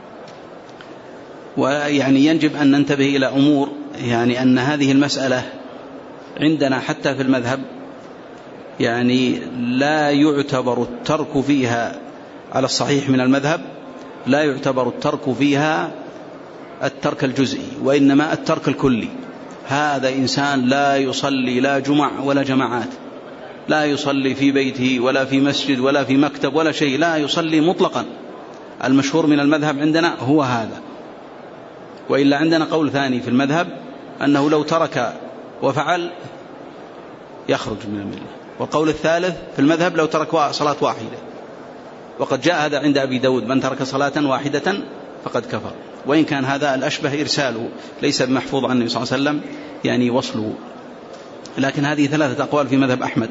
ويعني يجب أن ننتبه إلى أمور، يعني أن هذه المسألة عندنا حتى في المذهب يعني لا يعتبر الترك فيها على الصحيح من المذهب، لا يعتبر الترك فيها الترك الجزئي، وإنما الترك الكلي. هذا إنسان لا يصلي لا جمع ولا جماعات، لا يصلي في بيته ولا في مسجد ولا في مكتب ولا شيء، لا يصلي مطلقا. المشهور من المذهب عندنا هو هذا. وإلا عندنا قول ثاني في المذهب أنه لو ترك وفعل يخرج من الملة. والقول الثالث في المذهب لو ترك صلاة واحدة، وقد جاء هذا عند أبي داود من ترك صلاة واحدة فقد كفر، وإن كان هذا الأشبه إرساله ليس محفوظ عن النبي صلى الله عليه وسلم يعني وصله. لكن هذه ثلاثة أقوال في مذهب أحمد.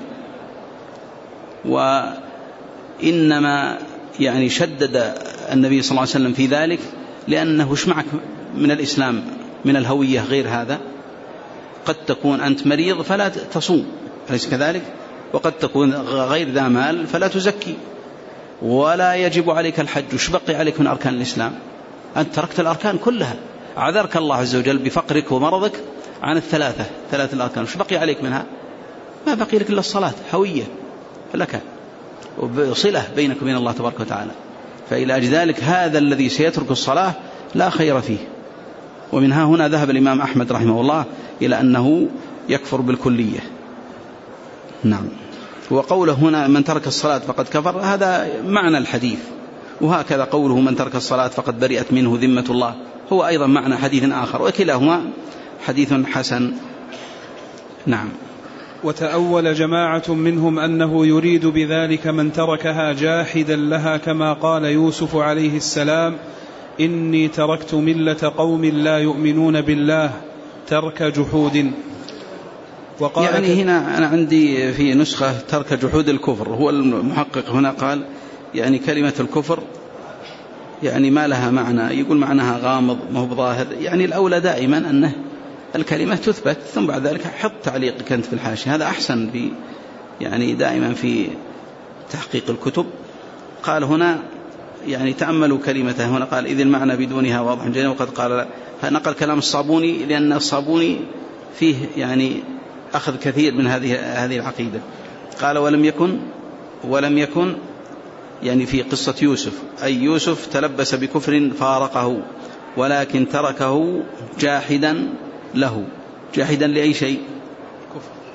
وإنما يعني شدد النبي صلى الله عليه وسلم في ذلك لأنه ايش معك من الإسلام من الهوية غير هذا؟ قد تكون أنت مريض فلا تصوم، أليس كذلك؟ وقد تكون غير ذا مال فلا تزكي، ولا يجب عليك الحج، وش بقي عليك من أركان الإسلام؟ أنت تركت الأركان كلها، عذرك الله عز وجل بفقرك ومرضك عن الثلاثة ثلاث الأركان، وش بقي عليك منها؟ ما بقي لك إلا الصلاة، هوية لك وصلة بينك وبين الله تبارك وتعالى. فإلى أجل ذلك هذا الذي سيترك الصلاة لا خير فيه. ومنها هنا ذهب الإمام أحمد رحمه الله إلى أنه يكفر بالكلية. نعم. وقوله هنا من ترك الصلاة فقد كفر هذا معنى الحديث، وهكذا قوله من ترك الصلاة فقد برئت منه ذمة الله هو أيضا معنى حديث آخر، وكلاهما حديث حسن. نعم.
وتأول جماعة منهم أنه يريد بذلك من تركها جاحدا لها، كما قال يوسف عليه السلام إني تركت ملة قوم لا يؤمنون بالله ترك جحود.
وقال يعني هنا أنا عندي في نسخة ترك جحود الكفر، هو المحقق هنا قال يعني كلمة الكفر يعني ما لها معنى، يقول معناها غامض ما هو ظاهر. يعني الأولى دائما أنه الكلمة تثبت ثم بعد ذلك حط تعليق كنت في الحاشية، هذا أحسن في يعني دائما في تحقيق الكتب. قال هنا يعني تأملوا كلمته هنا، قال إذ المعنى بدونها واضح جدا، وقد قال نقل كلام الصابوني لأن الصابوني فيه يعني أخذ كثير من هذه هذه العقيدة. قال ولم يكن ولم يكن يعني في قصة يوسف، أي يوسف تلبس بكفر فارقه ولكن تركه جاحدا له. جاحدا لأي شيء؟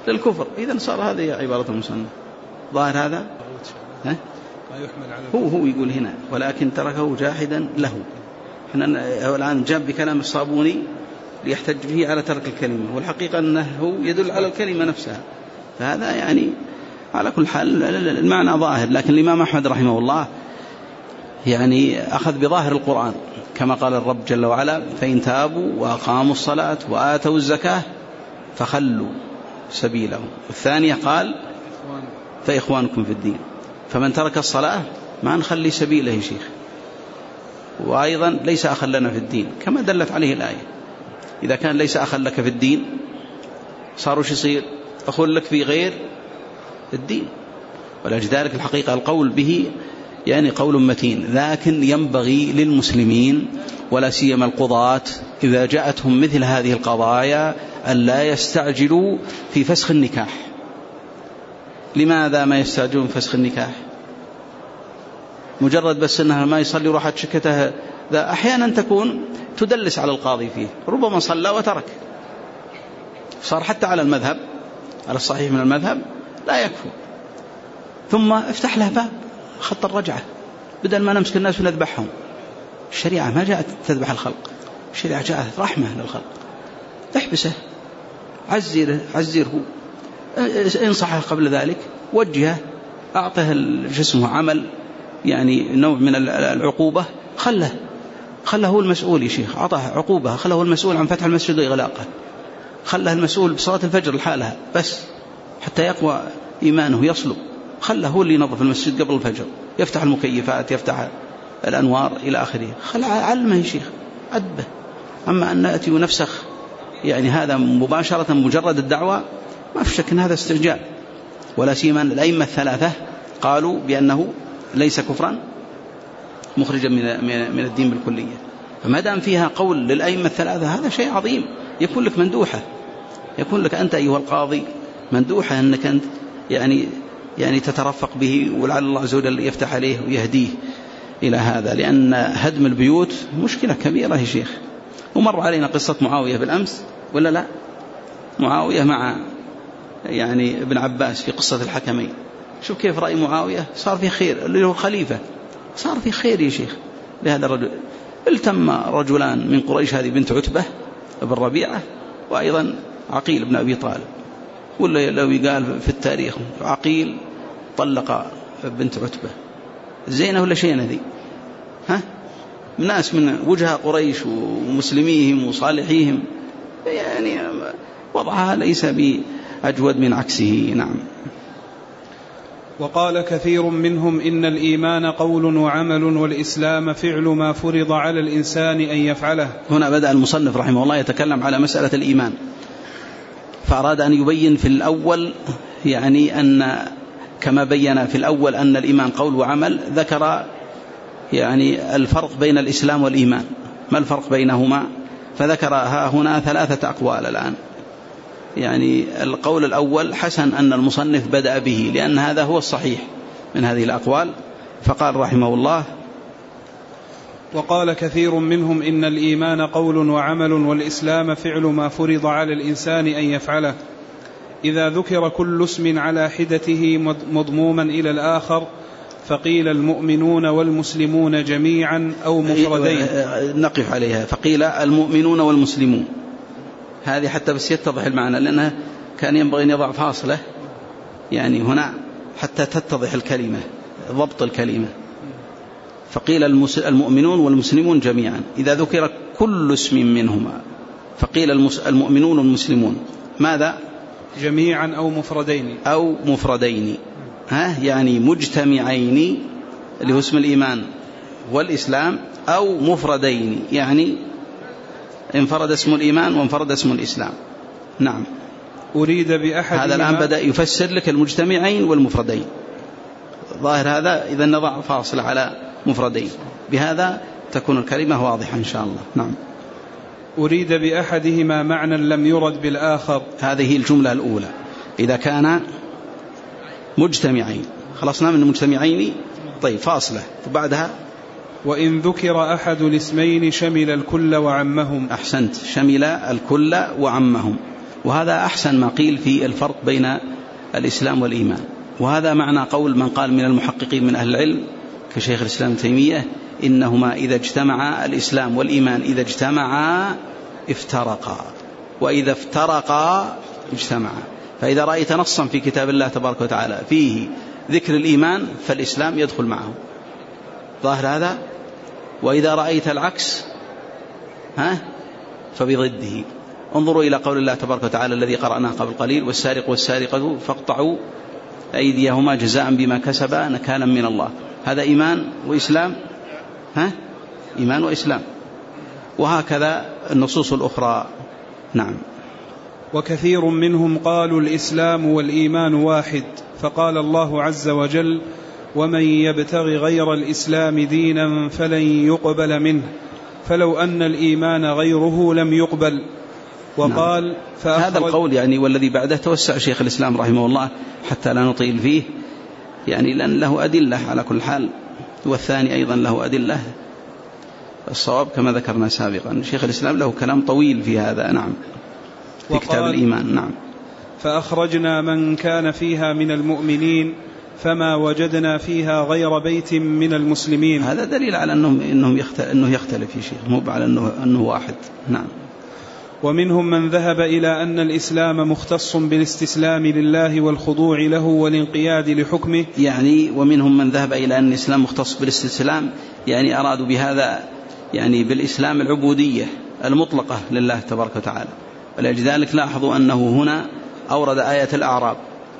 للكفر. إذن صار هذه عبارة المصنف. ظاهر هذا ها؟ هو هو يقول هنا ولكن تركه جاحدا له. احنا الآن جاب بكلام الصابوني ليحتج به على ترك الكلمة، والحقيقة أنه يدل على الكلمة نفسها. فهذا يعني على كل حال المعنى ظاهر. لكن الإمام أحمد رحمه الله يعني أخذ بظاهر القرآن كما قال الرب جل وعلا: فإن تابوا وأقاموا الصلاة وآتوا الزكاة فخلوا سبيلهم. والثانية قال: فإخوانكم في الدين. فمن ترك الصلاة ما نخلي سبيله يا شيخ. وأيضا ليس أخا لنا في الدين كما دلت عليه الآية. إذا كان ليس أخا لك في الدين صار وش يصير؟ أخو لك في غير الدين. ولذلك الحقيقة القول به يعني قول متين، لكن ينبغي للمسلمين ولا سيما القضاة إذا جاءتهم مثل هذه القضايا أن لا يستعجلوا في فسخ النكاح. لماذا ما يستعجلون في فسخ النكاح؟ مجرد بس أنها ما يصلي روحت شكتها، ذا أحيانا تكون تدلس على القاضي فيه، ربما صلى وترك، صار حتى على المذهب على الصحيح من المذهب لا يكفو. ثم افتح له باب خط الرجعة، بدل ما نمسك الناس ونذبحهم. الشريعة ما جاءت تذبح الخلق، الشريعة جاءت رحمة للخلق. احبسه، عزره عزره انصحه قبل ذلك، وجهه، أعطه جسمه عمل يعني نوع من العقوبة، خله خله هو المسؤول يا شيخ، أعطاه عقوبة، خله هو المسؤول عن فتح المسجد وإغلاقه، خله المسؤول بصلاة الفجر لحالها بس حتى يقوى إيمانه يصلب، خله هو اللي ينظف المسجد قبل الفجر، يفتح المكيفات، يفتح الأنوار إلى آخره، خل علمه يا شيخ، أدبه. أما أن نأتي ونفسخ يعني هذا مباشرة مجرد الدعوة ما في شك أن هذا استعجال. ولا سيما الأئمة الثلاثة قالوا بأنه ليس كفرا مخرجا من من الدين بالكلية. فما دام فيها قول للأئمة الثلاثة هذا شيء عظيم، يكون لك مندوحة، يكون لك أنت أيها القاضي مندوحة أنك أنت يعني يعني تترفق به، ولعل الله عز وجل يفتح عليه ويهديه إلى هذا، لأن هدم البيوت مشكلة كبيرة يا شيخ. ومر علينا قصة معاوية بالأمس ولا لا؟ معاوية مع يعني ابن عباس في قصة الحكمين، شوف كيف رأي معاوية، صار في خير، اللي هو خليفة صار في خير يا شيخ لهذا الرجل. التم رجلان من قريش، هذه بنت عتبة بن ربيعة، وأيضا عقيل بن أبي طالب. ولا لو يقال في التاريخ عقيل طلق بنت عتبة، زينة ولا شيء ذي؟ ها؟ ناس من وجهة قريش ومسلميهم وصالحيهم، يعني وضعها ليس بأجود من عكسه. نعم.
وقال كثير منهم إن الإيمان قول وعمل والإسلام فعل ما فرض على الإنسان أن يفعله.
هنا بدأ المصنف رحمه الله يتكلم على مسألة الإيمان، فأراد أن يبين في الأول يعني أن كما بين في الأول أن الإيمان قول وعمل، ذكر يعني الفرق بين الإسلام والإيمان، ما الفرق بينهما؟ فذكر ها هنا ثلاثة أقوال الآن. يعني القول الأول حسن أن المصنف بدأ به، لأن هذا هو الصحيح من هذه الأقوال. فقال رحمه الله:
وقال كثير منهم إن الإيمان قول وعمل والإسلام فعل ما فرض على الإنسان أن يفعله. إذا ذكر كل اسم على حدته مضموما إلى الآخر فقيل المؤمنون والمسلمون جميعا أو مفردين.
نقف عليها، فقيل المؤمنون والمسلمون، هذه حتى بس يتضح المعنى، لأنها كان ينبغي أن يضع فاصلة يعني هنا حتى تتضح الكلمة، ضبط الكلمة. فقيل المؤمنون والمسلمون جميعا، إذا ذكر كل اسم منهما فقيل المؤمنون والمسلمون ماذا؟
جميعا أو مفردين
أو مفردين، ها يعني مجتمعين اللي هو اسم الإيمان والإسلام، أو مفردين يعني انفرد اسم الإيمان وانفرد اسم الإسلام. نعم.
أريد بأحد
هذا الآن بدأ يفسر لك المجتمعين والمفردين، ظاهر هذا إذا نضع فاصلة على مفردين، بهذا تكون الكلمة واضحة إن شاء الله. نعم.
أريد بأحدهما معنى لم يرد بالآخر،
هذه الجملة الأولى. إذا كان مجتمعين، خلصنا من المجتمعين، طيب فاصلة وبعدها
وإن ذكر أحد الاسمين شمل الكل وعمهم.
أحسنت، شمل الكل وعمهم. وهذا أحسن ما قيل في الفرق بين الإسلام والإيمان. وهذا معنى قول من قال من المحققين من أهل العلم كشيخ الإسلام تيمية إنهما إذا اجتمعا، الإسلام والإيمان إذا اجتمعا افترقا، وإذا افترقا اجتمعا. فإذا رأيت نصا في كتاب الله تبارك وتعالى فيه ذكر الإيمان فالإسلام يدخل معه، ظاهر هذا. وإذا رأيت العكس ها فبضده. انظروا إلى قول الله تبارك وتعالى الذي قرأناه قبل قليل: والسارق والسارقة فاقطعوا أيديهما جزاء بما كسبا نكالا من الله. هذا إيمان وإسلام، ها إيمان وإسلام. وهكذا النصوص الأخرى. نعم.
وكثير منهم قالوا الإسلام والإيمان واحد، فقال الله عز وجل: ومن يبتغ غير الإسلام دينا فلن يقبل منه، فلو أن الإيمان غيره لم يقبل. وقال نعم.
هذا القول يعني والذي بعده توسع شيخ الإسلام رحمه الله حتى لا نطيل فيه، يعني لأن له أدلة على كل حال، والثاني أيضا له أدلة. الصواب كما ذكرنا سابقا شيخ الإسلام له كلام طويل في هذا. نعم، في كتاب الإيمان. نعم.
فأخرجنا من كان فيها من المؤمنين فما وجدنا فيها غير بيت من المسلمين.
هذا دليل على أنهم إنهم يختلف إنه يختلف في شيء، مو على أنه أنه واحد. نعم.
ومنهم من ذهب إلى أن الإسلام مختص بالاستسلام لله والخضوع له والانقياد لحكمه.
يعني ومنهم من ذهب إلى أن الإسلام مختص بالاستسلام، يعني أرادوا بهذا يعني بالإسلام العبودية المطلقة لله تبارك وتعالى. ولذلك لاحظوا أنه هنا أورد آية الأعراب،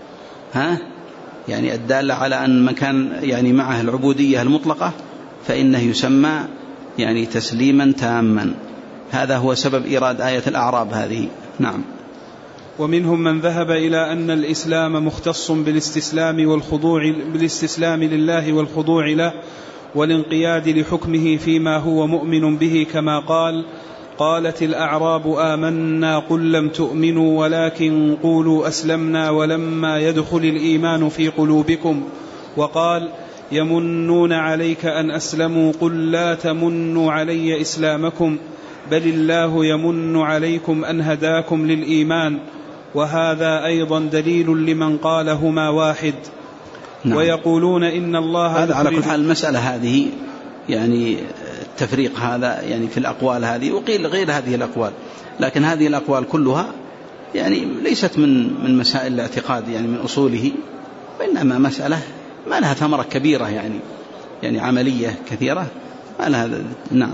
ها يعني الدالة على أن من كان يعني معه العبودية المطلقة فإنه يسمى يعني تسليما تاما. هذا هو سبب إيراد آية الأعراب هذه. نعم.
ومنهم من ذهب إلى أن الإسلام مختص بالاستسلام والخضوع بالاستسلام لله والخضوع له والانقياد لحكمه فيما هو مؤمن به، كما قال: قالت الأعراب آمنا قل لم تؤمنوا ولكن قولوا أسلمنا ولما يدخل الإيمان في قلوبكم. وقال: يمنون عليك أن أسلموا قل لا تمنوا علي إسلامكم بل الله يمن عليكم أن هداكم للإيمان. وهذا أيضا دليل لمن قالهما واحد. نعم. ويقولون إن الله
هذا على كل حال المسألة هذه يعني التفريق هذا يعني في الأقوال هذه، وقيل غير هذه الأقوال، لكن هذه الأقوال كلها يعني ليست من من مسائل الاعتقاد يعني من أصوله، وإنما مسألة ما لها ثمرة كبيرة يعني يعني عملية كثيرة ما لها. نعم.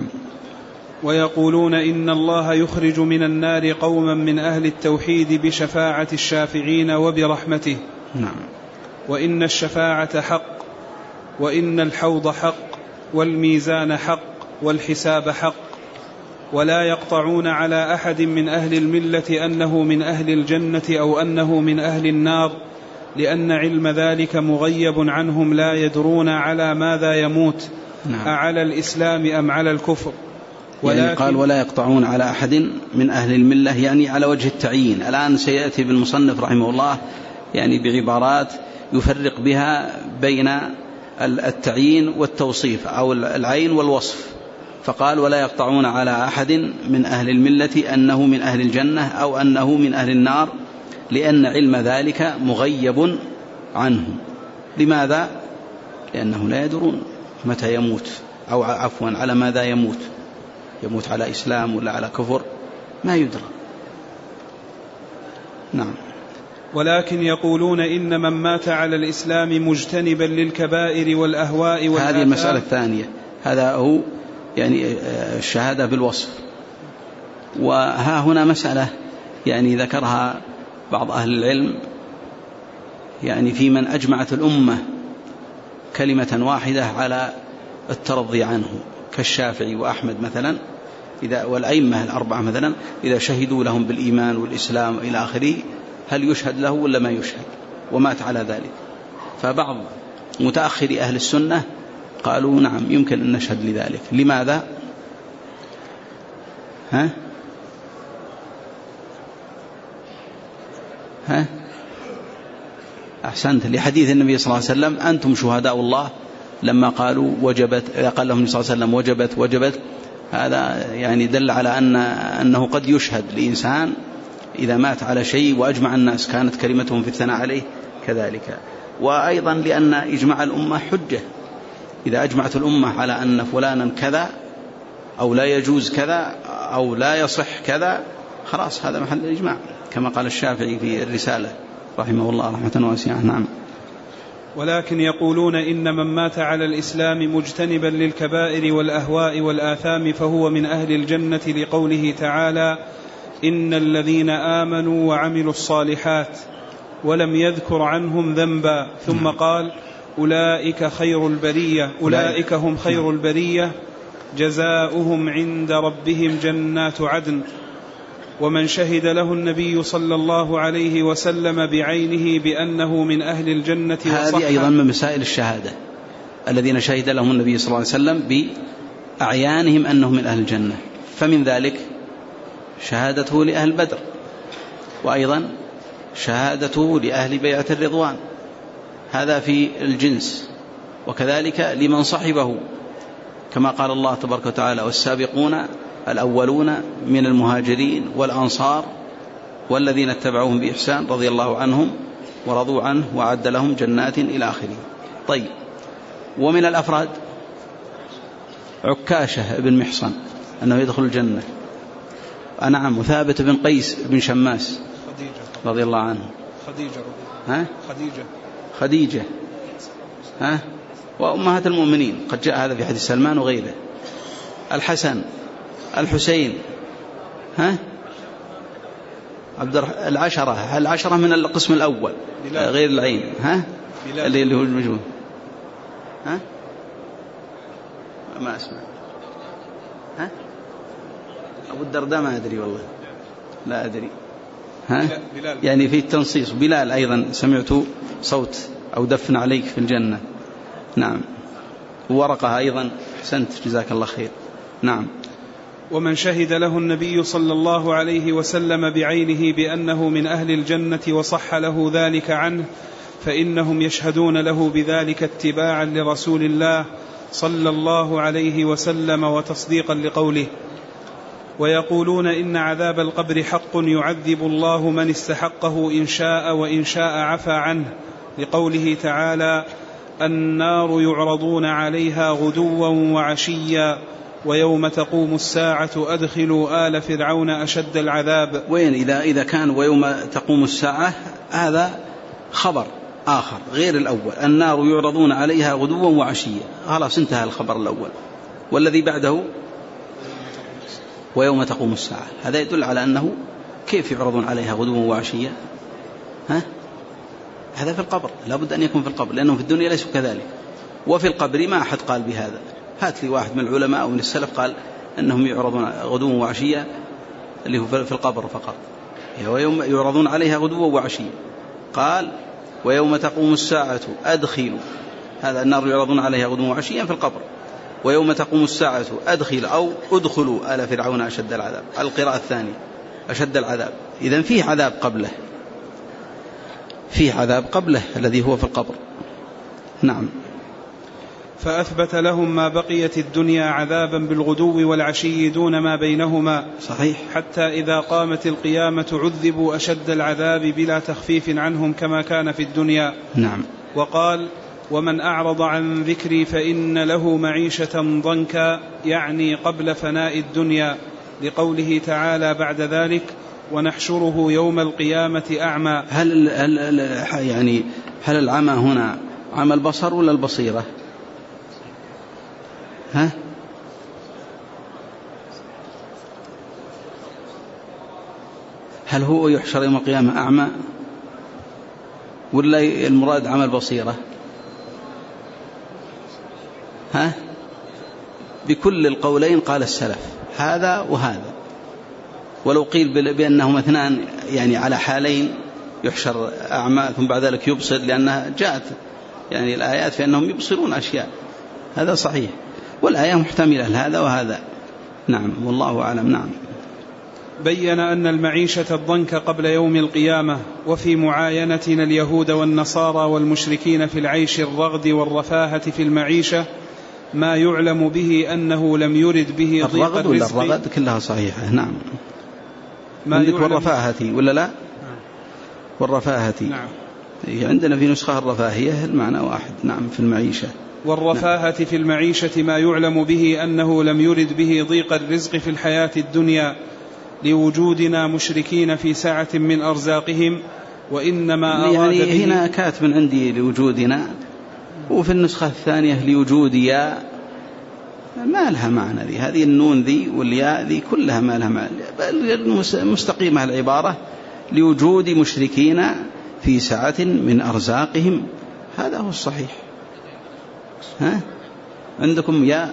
ويقولون إن الله يخرج من النار قوما من أهل التوحيد بشفاعة الشافعين وبرحمته.
نعم.
وإن الشفاعة حق، وإن الحوض حق، والميزان حق، والحساب حق. ولا يقطعون على أحد من أهل الملة أنه من أهل الجنة أو أنه من أهل النار، لأن علم ذلك مغيب عنهم لا يدرون على ماذا يموت. نعم. أعلى الإسلام أم على الكفر.
يعني قال ولا يقطعون على أحد من أهل الملة يعني على وجه التعيين. الآن سيأتي بالمصنف رحمه الله يعني بعبارات يفرق بها بين التعيين والتوصيف أو العين والوصف. فقال ولا يقطعون على أحد من أهل الملة أنه من أهل الجنة أو أنه من أهل النار، لأن علم ذلك مغيب عنهم. لماذا؟ لأنه لا يدرون متى يموت، أو عفوا على ماذا يموت، يموت على إسلام ولا على كفر ما يدرى. نعم.
ولكن يقولون إن من مات على الإسلام مجتنبا للكبائر والأهواء والآثام.
هذه المسألة الثانية، هذا هو يعني الشهادة بالوصف. وها هنا مسألة يعني ذكرها بعض أهل العلم يعني في من أجمعت الأمة كلمة واحدة على الترضي عنه كالشافعي وأحمد مثلا، إذا والأئمة الأربعة مثلا إذا شهدوا لهم بالإيمان والإسلام إلى آخره هل يشهد له ولا ما يشهد، ومات على ذلك. فبعض متأخر أهل السنة قالوا نعم يمكن أن نشهد لذلك. لماذا؟ ها ها أحسنت، لحديث النبي صلى الله عليه وسلم أنتم شهداء الله، لما قالوا وجبت، قال لهم صلى الله عليه وسلم وجبت وجبت. هذا يعني دل على أن أنه قد يشهد لإنسان إذا مات على شيء وأجمع الناس كانت كلمتهم في الثناء عليه كذلك. وأيضا لأن إجماع الأمة حجة، إذا أجمعت الأمة على أن فلانا كذا أو لا يجوز كذا أو لا يصح كذا خلاص هذا محل الإجماع، كما قال الشافعي في الرسالة رحمه الله رحمة واسعة. نعم.
ولكن يقولون إن من مات على الإسلام مجتنبا للكبائر والأهواء والآثام فهو من أهل الجنة، لقوله تعالى إن الذين آمنوا وعملوا الصالحات، ولم يذكر عنهم ذنبا، ثم قال أولئك خير البرية أولئك هم خير البرية جزاؤهم عند ربهم جنات عدن. ومن شهد له النبي صلى الله عليه وسلم بعينه بأنه من أهل الجنة وصح.
هذه أيضا من مسائل الشهادة، الذين شهد لهم النبي صلى الله عليه وسلم بأعيانهم أنهم من أهل الجنة، فمن ذلك شهادته لأهل بدر، وأيضا شهادته لأهل بيعة الرضوان، هذا في الجنس، وكذلك لمن صحبه كما قال الله تبارك وتعالى والسابقون الأولون من المهاجرين والأنصار والذين اتبعوهم بإحسان رضي الله عنهم ورضوا عنه وعد لهم جنات إلى آخره. طيب، ومن الأفراد عكاشة بن محصن أنه يدخل الجنة، نعم، وثابت بن قيس بن شماس رضي الله عنه،
خديجة
ها؟
خديجة
خديجة ها؟ وأمهات المؤمنين، قد جاء هذا في حديث سلمان وغيره. الحسن، الحسين، ها؟ عبد العشرة، العشرة من القسم الأول بلال. غير العين، ها؟ بلال. اللي هو المجهول، ها؟ ما أسمع، ها؟ أبو الدرداء ما أدري والله، لا أدري، ها؟ بلال. يعني في التنصيص بلال أيضا سمعت صوت أو دفن عليك في الجنة. نعم. ورقة أيضا، أحسنت جزاك الله خير. نعم.
ومن شهد له النبي صلى الله عليه وسلم بعينه بأنه من أهل الجنة وصح له ذلك عنه فإنهم يشهدون له بذلك اتباعا لرسول الله صلى الله عليه وسلم وتصديقا لقوله. ويقولون إن عذاب القبر حق يعذب الله من استحقه إن شاء وإن شاء عفى عنه، لقوله تعالى النار يعرضون عليها غدوا وعشيا ويوم تقوم الساعة أدخلوا آل فرعون أشد العذاب.
وين إذا, إذا كان ويوم تقوم الساعة هذا خبر آخر غير الأول، النار يعرضون عليها غدوا وعشيا، خلاص انتهى الخبر الأول. والذي بعده ويوم تقوم الساعة، هذا يدل على أنه كيف يعرضون عليها غدوا وعشيا؟ ها؟ هذا في القبر، لابد أن يكون في القبر، لأنه في الدنيا ليسوا كذلك. وفي القبر ما أحد قال بهذا، هات لي واحد من العلماء أو من السلف قال أنهم يعرضون غدوا وعشيا اللي هو في القبر فقط، ويوم يعرضون عليها غدوا وعشيا. قال ويوم تقوم الساعة أدخلوا، هذا النار يعرضون عليها غدوا وعشيا في القبر، ويوم تقوم الساعة أدخل أو أدخلوا آل فرعون أشد العذاب، القراءة الثانية أشد العذاب. إذن فيه عذاب قبله، فيه عذاب قبله الذي هو في القبر. نعم.
فأثبت لهم ما بقيت الدنيا عذابا بالغدو والعشي دون ما بينهما.
صحيح.
حتى إذا قامت القيامة عذبوا أشد العذاب بلا تخفيف عنهم كما كان في الدنيا.
نعم.
وقال ومن أعرض عن ذكري فإن له معيشة ضنكا، يعني قبل فناء الدنيا، لقوله تعالى بعد ذلك ونحشره يوم القيامة أعمى.
هل, هل يعني هل العمى هنا عمى البصر ولا البصيرة؟ ها؟ هل هو يحشر يوم القيامة أعمى ولا المراد عمى البصيرة؟ ها؟ بكل القولين قال السلف هذا وهذا، ولو قيل بأنهما اثنان يعني على حالين، يحشر أعمى ثم بعد ذلك يبصر، لأنها جاءت يعني الآيات في أنهم يبصرون أشياء، هذا صحيح، والآية محتملة لهذا وهذا. نعم والله أعلم. نعم.
بين أن المعيشة الضنك قبل يوم القيامة، وفي معاينتنا اليهود والنصارى والمشركين في العيش الرغد والرفاهة في المعيشة ما يعلم به أنه لم يرد به ضيق
الرغد ولا الرغد كلها صحيحة. نعم. عندك والرفاهة ولا لا؟ والرفاهة
نعم.
عندنا في نسخة الرفاهية المعنى واحد. نعم في المعيشة.
والرفاهة نعم. في المعيشة ما يعلم به أنه لم يرد به ضيق الرزق في الحياة الدنيا لوجودنا مشركين في سعة من أرزاقهم، وإنما أراد
يعني
به
هنا كاتب عندي لوجودنا، وفي النسخة الثانية لوجوديا، ما لها معنى ذي. هذه النون ذي والياء ذي كلها ما لها معنى، بل مستقيمة العبارة لوجود مشركين في سعة من أرزاقهم، هذا هو الصحيح. ها عندكم يا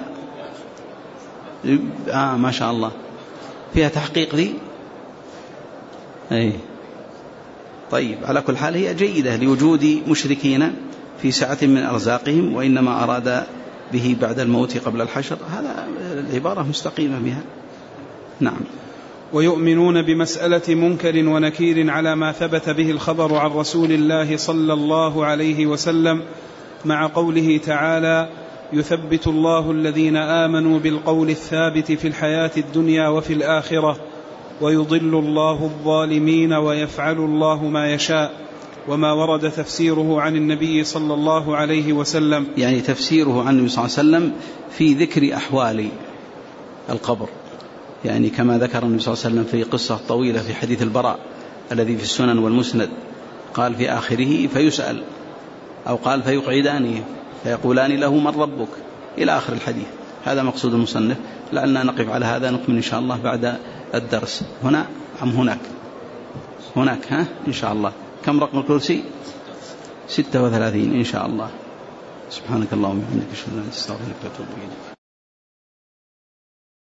آه ما شاء الله فيها تحقيق ذي. أي طيب، على كل حال هي جيدة، لوجود مشركين في سعة من أرزاقهم وإنما أراد به بعد الموت قبل الحشر، هذا العبارة مستقيمة بها. نعم.
ويؤمنون بمسألة منكر ونكير على ما ثبت به الخبر عن رسول الله صلى الله عليه وسلم، مع قوله تعالى: يثبت الله الذين آمنوا بالقول الثابت في الحياة الدنيا وفي الآخرة ويضل الله الظالمين ويفعل الله ما يشاء، وما ورد تفسيره عن النبي صلى الله عليه وسلم،
يعني تفسيره عن النبي صلى الله عليه وسلم في ذكر أحوال القبر، يعني كما ذكر النبي صلى الله عليه وسلم في قصة طويلة في حديث البراء الذي في السنن والمسند، قال في آخره: فيسأل، أو قال: فيقعدانه فيقولان له: من ربك، إلى آخر الحديث. هذا مقصود المصنف. لعلنا نقف على هذا، نكمل إن شاء الله بعد الدرس. هنا أم هناك؟ هناك. ها إن شاء الله. كم رقم الكرسي؟ ستة وثلاثين إن شاء الله. سبحانك اللهم وبحمدك، أشهد أن لا إله إلا أنت، أستغفرك وأتوب إليك.